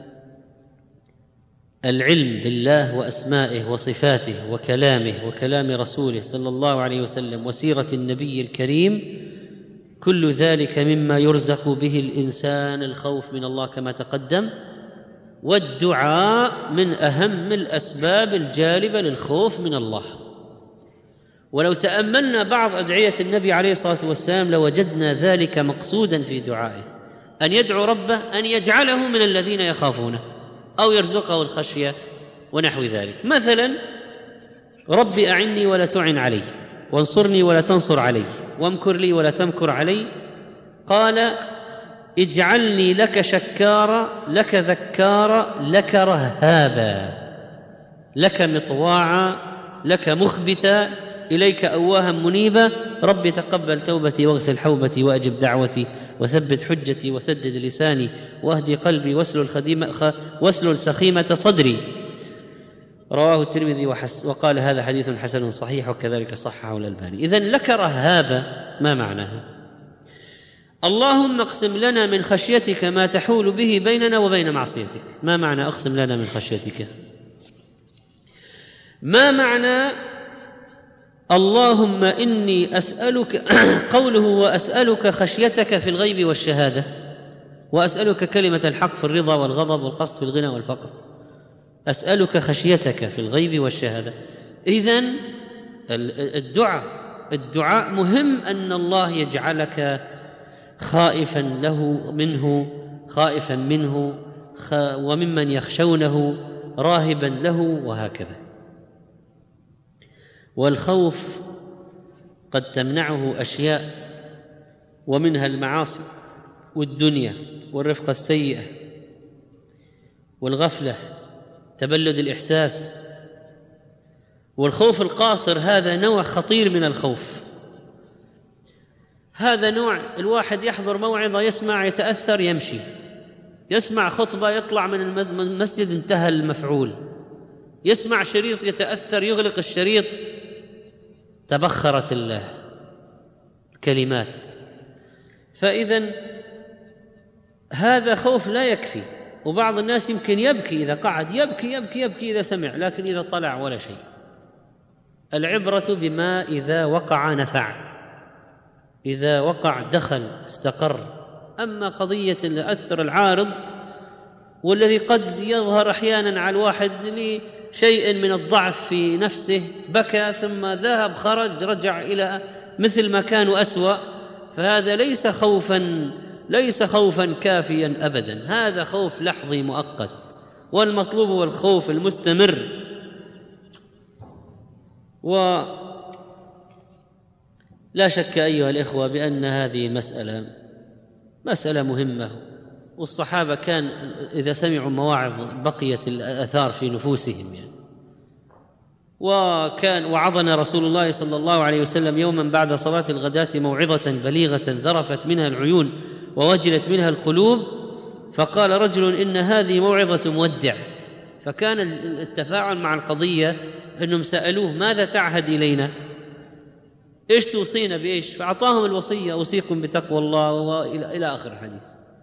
S3: العلم بالله وأسمائه وصفاته وكلامه وكلام رسوله صلى الله عليه وسلم وسيرة النبي الكريم، كل ذلك مما يرزق به الإنسان الخوف من الله كما تقدم. والدعاء من أهم الأسباب الجالبة للخوف من الله. ولو تأملنا بعض أدعية النبي عليه الصلاة والسلام لوجدنا ذلك مقصودا في دعائه، أن يدعو ربه أن يجعله من الذين يخافونه أو يرزقه الخشية ونحو ذلك. مثلا: رب أعني ولا تعن علي، وانصرني ولا تنصر علي، وامكر لي ولا تمكر علي. قال: اجعلني لك شكارا، لك ذكارا، لك رهابا، لك مطواعا، لك مخبتا، إليك أواها منيبا. رب تقبل توبتي واغسل حوبتي وأجب دعوتي وثبت حجتي وسدد لساني واهدي قلبي واسلل سخيمة صدري. رواه الترمذي وقال هذا حديث حسن صحيح، وكذلك صححه الألباني. إذن لك رهابة ما معناها؟ اللهم اقسم لنا من خشيتك ما تحول به بيننا وبين معصيتك. ما معنى اقسم لنا من خشيتك؟ ما معنى اللهم إني أسألك قوله وأسألك خشيتك في الغيب والشهادة، وأسألك كلمة الحق في الرضا والغضب والقصد في الغنى والفقر، أسألك خشيتك في الغيب والشهادة. إذن الدعاء مهم أن الله يجعلك خائفا منه وممن يخشونه، راهبا له، وهكذا. والخوف قد تمنعه أشياء، ومنها المعاصي والدنيا والرفقة السيئة والغفلة، تبلد الإحساس. والخوف القاصر هذا نوع خطير من الخوف. هذا نوع الواحد يحضر موعظة، يسمع، يتأثر، يمشي، يسمع خطبة، يطلع من المسجد، انتهى المفعول، يسمع شريط يتأثر، يغلق الشريط، تبخرت الكلمات. فإذن هذا خوف لا يكفي. وبعض الناس يمكن يبكي إذا قعد، يبكي إذا سمع، لكن إذا طلع ولا شيء. العبرة بما إذا وقع نفع، إذا وقع دخل استقر. أما قضية الأثر العارض والذي قد يظهر أحيانا على الواحد لشيء من الضعف في نفسه، بكى ثم ذهب خرج رجع إلى مثل ما كان وأسوأ، فهذا ليس خوفا كافيا أبدا، هذا خوف لحظي مؤقت. والمطلوب هو الخوف المستمر. ولا شك أيها الإخوة بأن هذه مسألة مهمة، والصحابة كان إذا سمعوا مواعظ بقيت الآثار في نفوسهم يعني. وكان وعظنا رسول الله صلى الله عليه وسلم يوما بعد صلاة الغداة موعظة بليغة ذرفت منها العيون ووجلت منها القلوب، فقال رجل: إن هذه موعظة مودع. فكان التفاعل مع القضية أنهم سألوه: ماذا تعهد إلينا؟ إيش توصينا بإيش؟ فأعطاهم الوصية: أوصيكم بتقوى الله، وإلى آخر الحديث.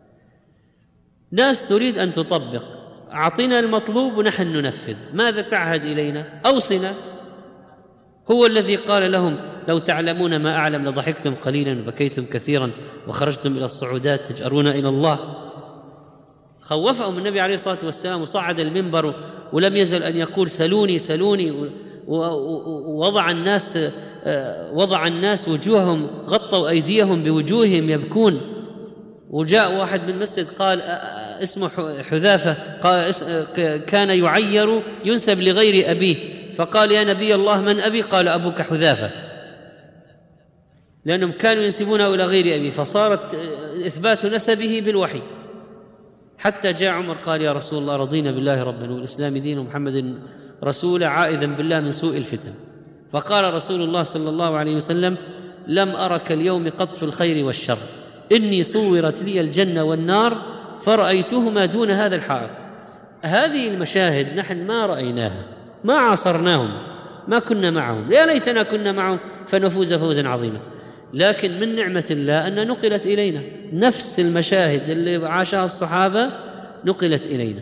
S3: ناس تريد أن تطبق، أعطينا المطلوب ونحن ننفذ. ماذا تعهد إلينا؟ أوصنا. هو الذي قال لهم: لو تعلمون ما أعلم لضحكتم قليلا وبكيتم كثيرا وخرجتم إلى الصعودات تجأرون إلى الله. خوفهم النبي عليه الصلاة والسلام وصعد المنبر ولم يزل أن يقول: سلوني سلوني. ووضع الناس وجوههم، غطوا أيديهم بوجوههم يبكون. وجاء واحد من المسجد قال اسمه حذافة، قال كان يعير ينسب لغير أبيه، فقال: يا نبي الله من أبي؟ قال: أبوك حذافة، لأنهم كانوا ينسبونه إلى غير أبيه، فصارت إثبات نسبه بالوحي. حتى جاء عمر قال: يا رسول الله، رضينا بالله ربا والإسلام دين ومحمد رسولا عائذا بالله من سوء الفتن. فقال رسول الله صلى الله عليه وسلم: لم أرك اليوم قط في الخير والشر، إني صورت لي الجنة والنار فرأيتهما دون هذا الحائط. هذه المشاهد نحن ما رأيناها، ما عاصرناهم، ما كنا معهم، يا ليتنا كنا معهم فنفوز فوزا عظيما. لكن من نعمة الله أن نقلت إلينا نفس المشاهد اللي عاشها الصحابة، نقلت إلينا.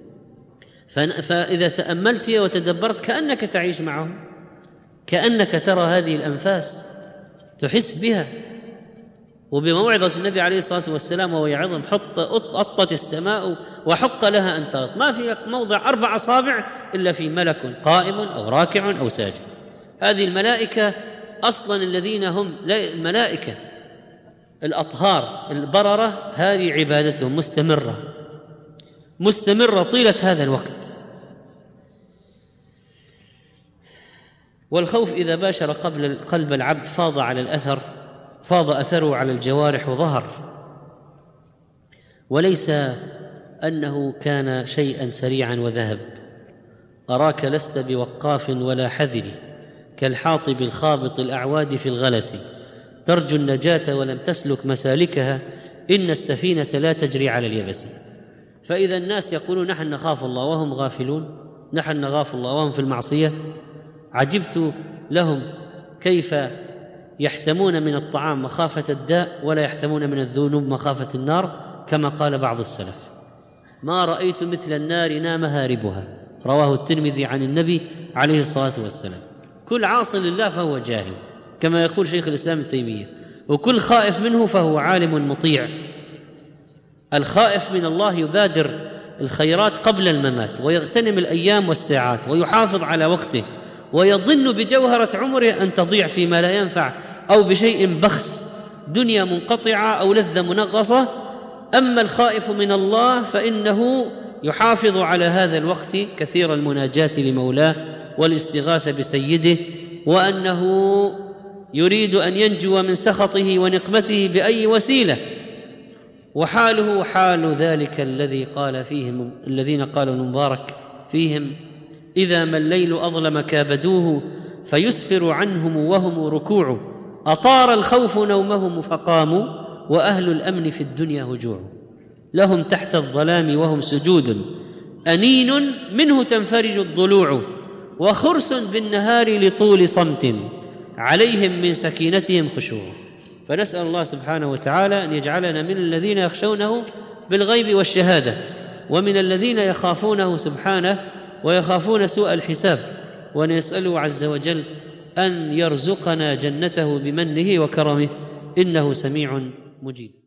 S3: فإذا تأملت فيها وتدبرت كأنك تعيش معهم، كأنك ترى هذه الأنفاس، تحس بها. وبموعظة النبي عليه الصلاة والسلام وهو يعظهم: أطت السماء وحق لها أن تغط، ما في موضع 4 أصابع إلا في ملك قائم أو راكع أو ساجد. هذه الملائكة أصلا الذين هم الملائكة الأطهار البررة، هذه عبادتهم مستمرة طيلة هذا الوقت. والخوف إذا باشر قلب العبد فاض أثره على الجوارح وظهر، وليس أنه كان شيئا سريعا وذهب. أراك لست بوقاف ولا حذر، كالحاطب الخابط الأعواد في الغلس، ترجو النجاة ولم تسلك مسالكها، إن السفينة لا تجري على اليبس. فإذا الناس يقولون: نحن نخاف الله، وهم غافلون، نحن نخاف الله وهم في المعصية. عجبت لهم كيف يحتمون من الطعام مخافة الداء ولا يحتمون من الذنوب مخافة النار، كما قال بعض السلف: ما رأيت مثل النار نام هاربها، رواه الترمذي عن النبي عليه الصلاة والسلام. كل عاص لله فهو جاهل، كما يقول شيخ الإسلام ابن تيمية، وكل خائف منه فهو عالم مطيع. الخائف من الله يبادر الخيرات قبل الممات، ويغتنم الأيام والساعات، ويحافظ على وقته، ويظن بجوهرة عمره أن تضيع فيما لا ينفع أو بشيء بخس، دنيا منقطعة أو لذة منغصة. أما الخائف من الله فإنه يحافظ على هذا الوقت كثير المناجاة لمولاه والاستغاثة بسيده، وأنه يريد أن ينجو من سخطه ونقمته بأي وسيلة. وحاله حال ذلك الذين قال المبارك فيهم: إذا ما الليل أظلم كابدوه، فيسفر عنهم وهم ركوع، أطار الخوف نومهم فقاموا، وأهل الأمن في الدنيا هجوع، لهم تحت الظلام وهم سجود، أنين منه تنفرج الضلوع، وخرس بالنهار لطول صمت عليهم من سكينتهم خشوع. فنسأل الله سبحانه وتعالى أن يجعلنا من الذين يخشونه بالغيب والشهادة، ومن الذين يخافونه سبحانه ويخافون سوء الحساب، ونسأله عز وجل أن يرزقنا جنته بمنه وكرمه، إنه سميع مجيب.